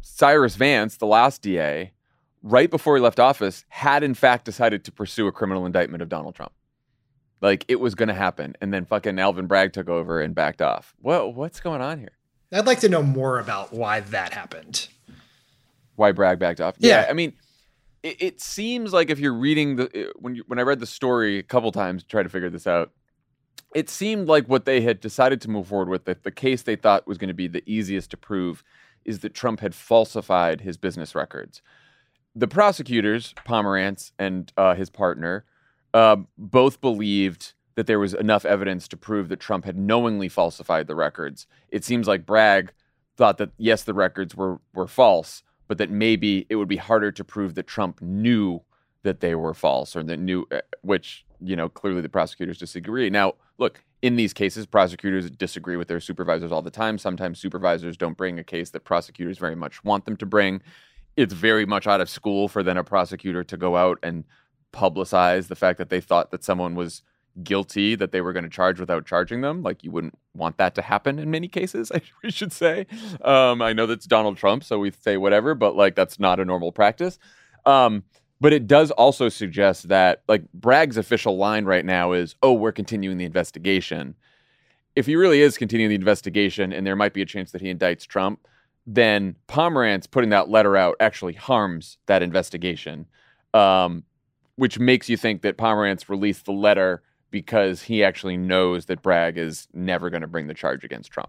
Cyrus Vance, the last D A, right before he left office, had in fact decided to pursue a criminal indictment of Donald Trump. Like, it was going to happen. And then fucking Alvin Bragg took over and backed off. Whoa, what's going on here? I'd like to know more about why that happened. Why Bragg backed off? Yeah. yeah I mean, it, it seems like if you're reading the, when you, when I read the story a couple times to try to figure this out, it seemed like what they had decided to move forward with, the, the case they thought was going to be the easiest to prove, is that Trump had falsified his business records. The prosecutors, Pomerantz and uh, his partner, uh, both believed that there was enough evidence to prove that Trump had knowingly falsified the records. It seems like Bragg thought that, yes, the records were, were false, but that maybe it would be harder to prove that Trump knew that they were false, or that knew, which, you know, clearly the prosecutors disagree. Now, look, in these cases, prosecutors disagree with their supervisors all the time. Sometimes supervisors don't bring a case that prosecutors very much want them to bring. It's very much out of school for then a prosecutor to go out and publicize the fact that they thought that someone was guilty that they were going to charge without charging them. Like, you wouldn't want that to happen in many cases, I we should say. Um, I know that's Donald Trump, so we say whatever, but like, that's not a normal practice. Um, but it does also suggest that, like, Bragg's official line right now is, oh, we're continuing the investigation. If he really is continuing the investigation and there might be a chance that he indicts Trump, then Pomerantz putting that letter out actually harms that investigation, um, which makes you think that Pomerantz released the letter because he actually knows that Bragg is never going to bring the charge against Trump.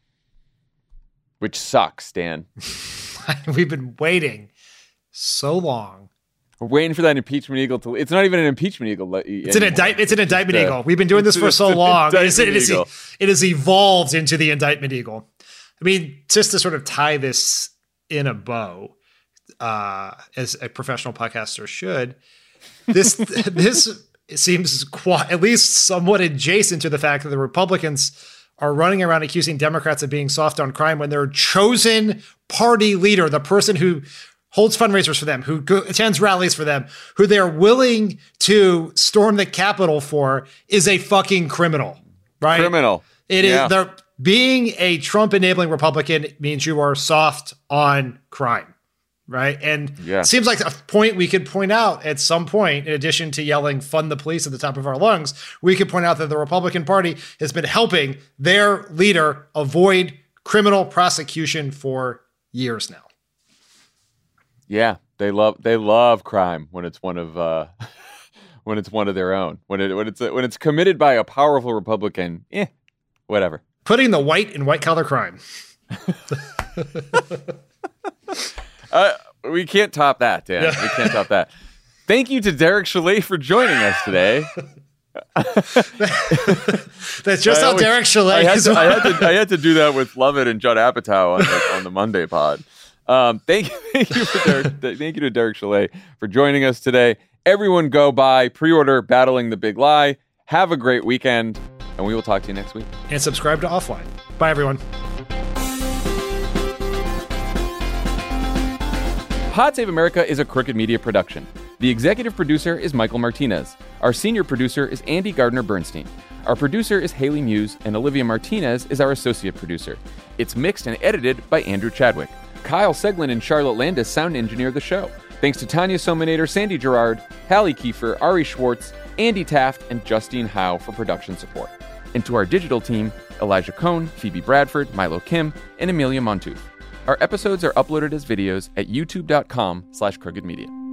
Which sucks, Dan. We've been waiting so long. We're waiting for that impeachment eagle to... It's not even an impeachment eagle. It's an, indict, it's an indictment it's eagle. We've been doing this for so long. It, is, it, is, it has evolved into the indictment eagle. I mean, just to sort of tie this in a bow, uh, as a professional podcaster should, this this seems quite, at least somewhat adjacent to the fact that the Republicans are running around accusing Democrats of being soft on crime when their chosen party leader, the person who holds fundraisers for them, who go, attends rallies for them, who they're willing to storm the Capitol for, is a fucking criminal, right? Criminal. It yeah. is. They're, being a Trump-enabling Republican means you are soft on crime, right? And yeah. it seems like a point we could point out at some point, in addition to yelling "fund the police" at the top of our lungs, we could point out that the Republican Party has been helping their leader avoid criminal prosecution for years now. Yeah, they love they love crime when it's one of uh, when it's one of their own. When it when it's when it's committed by a powerful Republican, eh, whatever. Putting the white in white collar crime. uh, we can't top that, Dan. Yeah. We can't top that. Thank you to Derek Chalet for joining us today. That's just I how always, Derek Chalet I had, is. To, I, had to, I had to do that with Lovett and Judd Apatow on the, on the Monday pod. Um, thank, thank you for Derek, thank you to Derek Chalet for joining us today. Everyone go buy, pre-order Battling the Big Lie. Have a great weekend, and we will talk to you next week. And subscribe to Offline. Bye, everyone. Pod Save America is a Crooked Media production. The executive producer is Michael Martinez. Our senior producer is Andy Gardner-Bernstein. Our producer is Haley Muse, and Olivia Martinez is our associate producer. It's mixed and edited by Andrew Chadwick. Kyle Seglin and Charlotte Landis sound engineer the show. Thanks to Tanya Sominator, Sandy Gerard, Hallie Kiefer, Ari Schwartz, Andy Taft, and Justine Howe for production support. And to our digital team, Elijah Cohn, Phoebe Bradford, Milo Kim, and Amelia Montouf. Our episodes are uploaded as videos at youtube.com slash crooked media.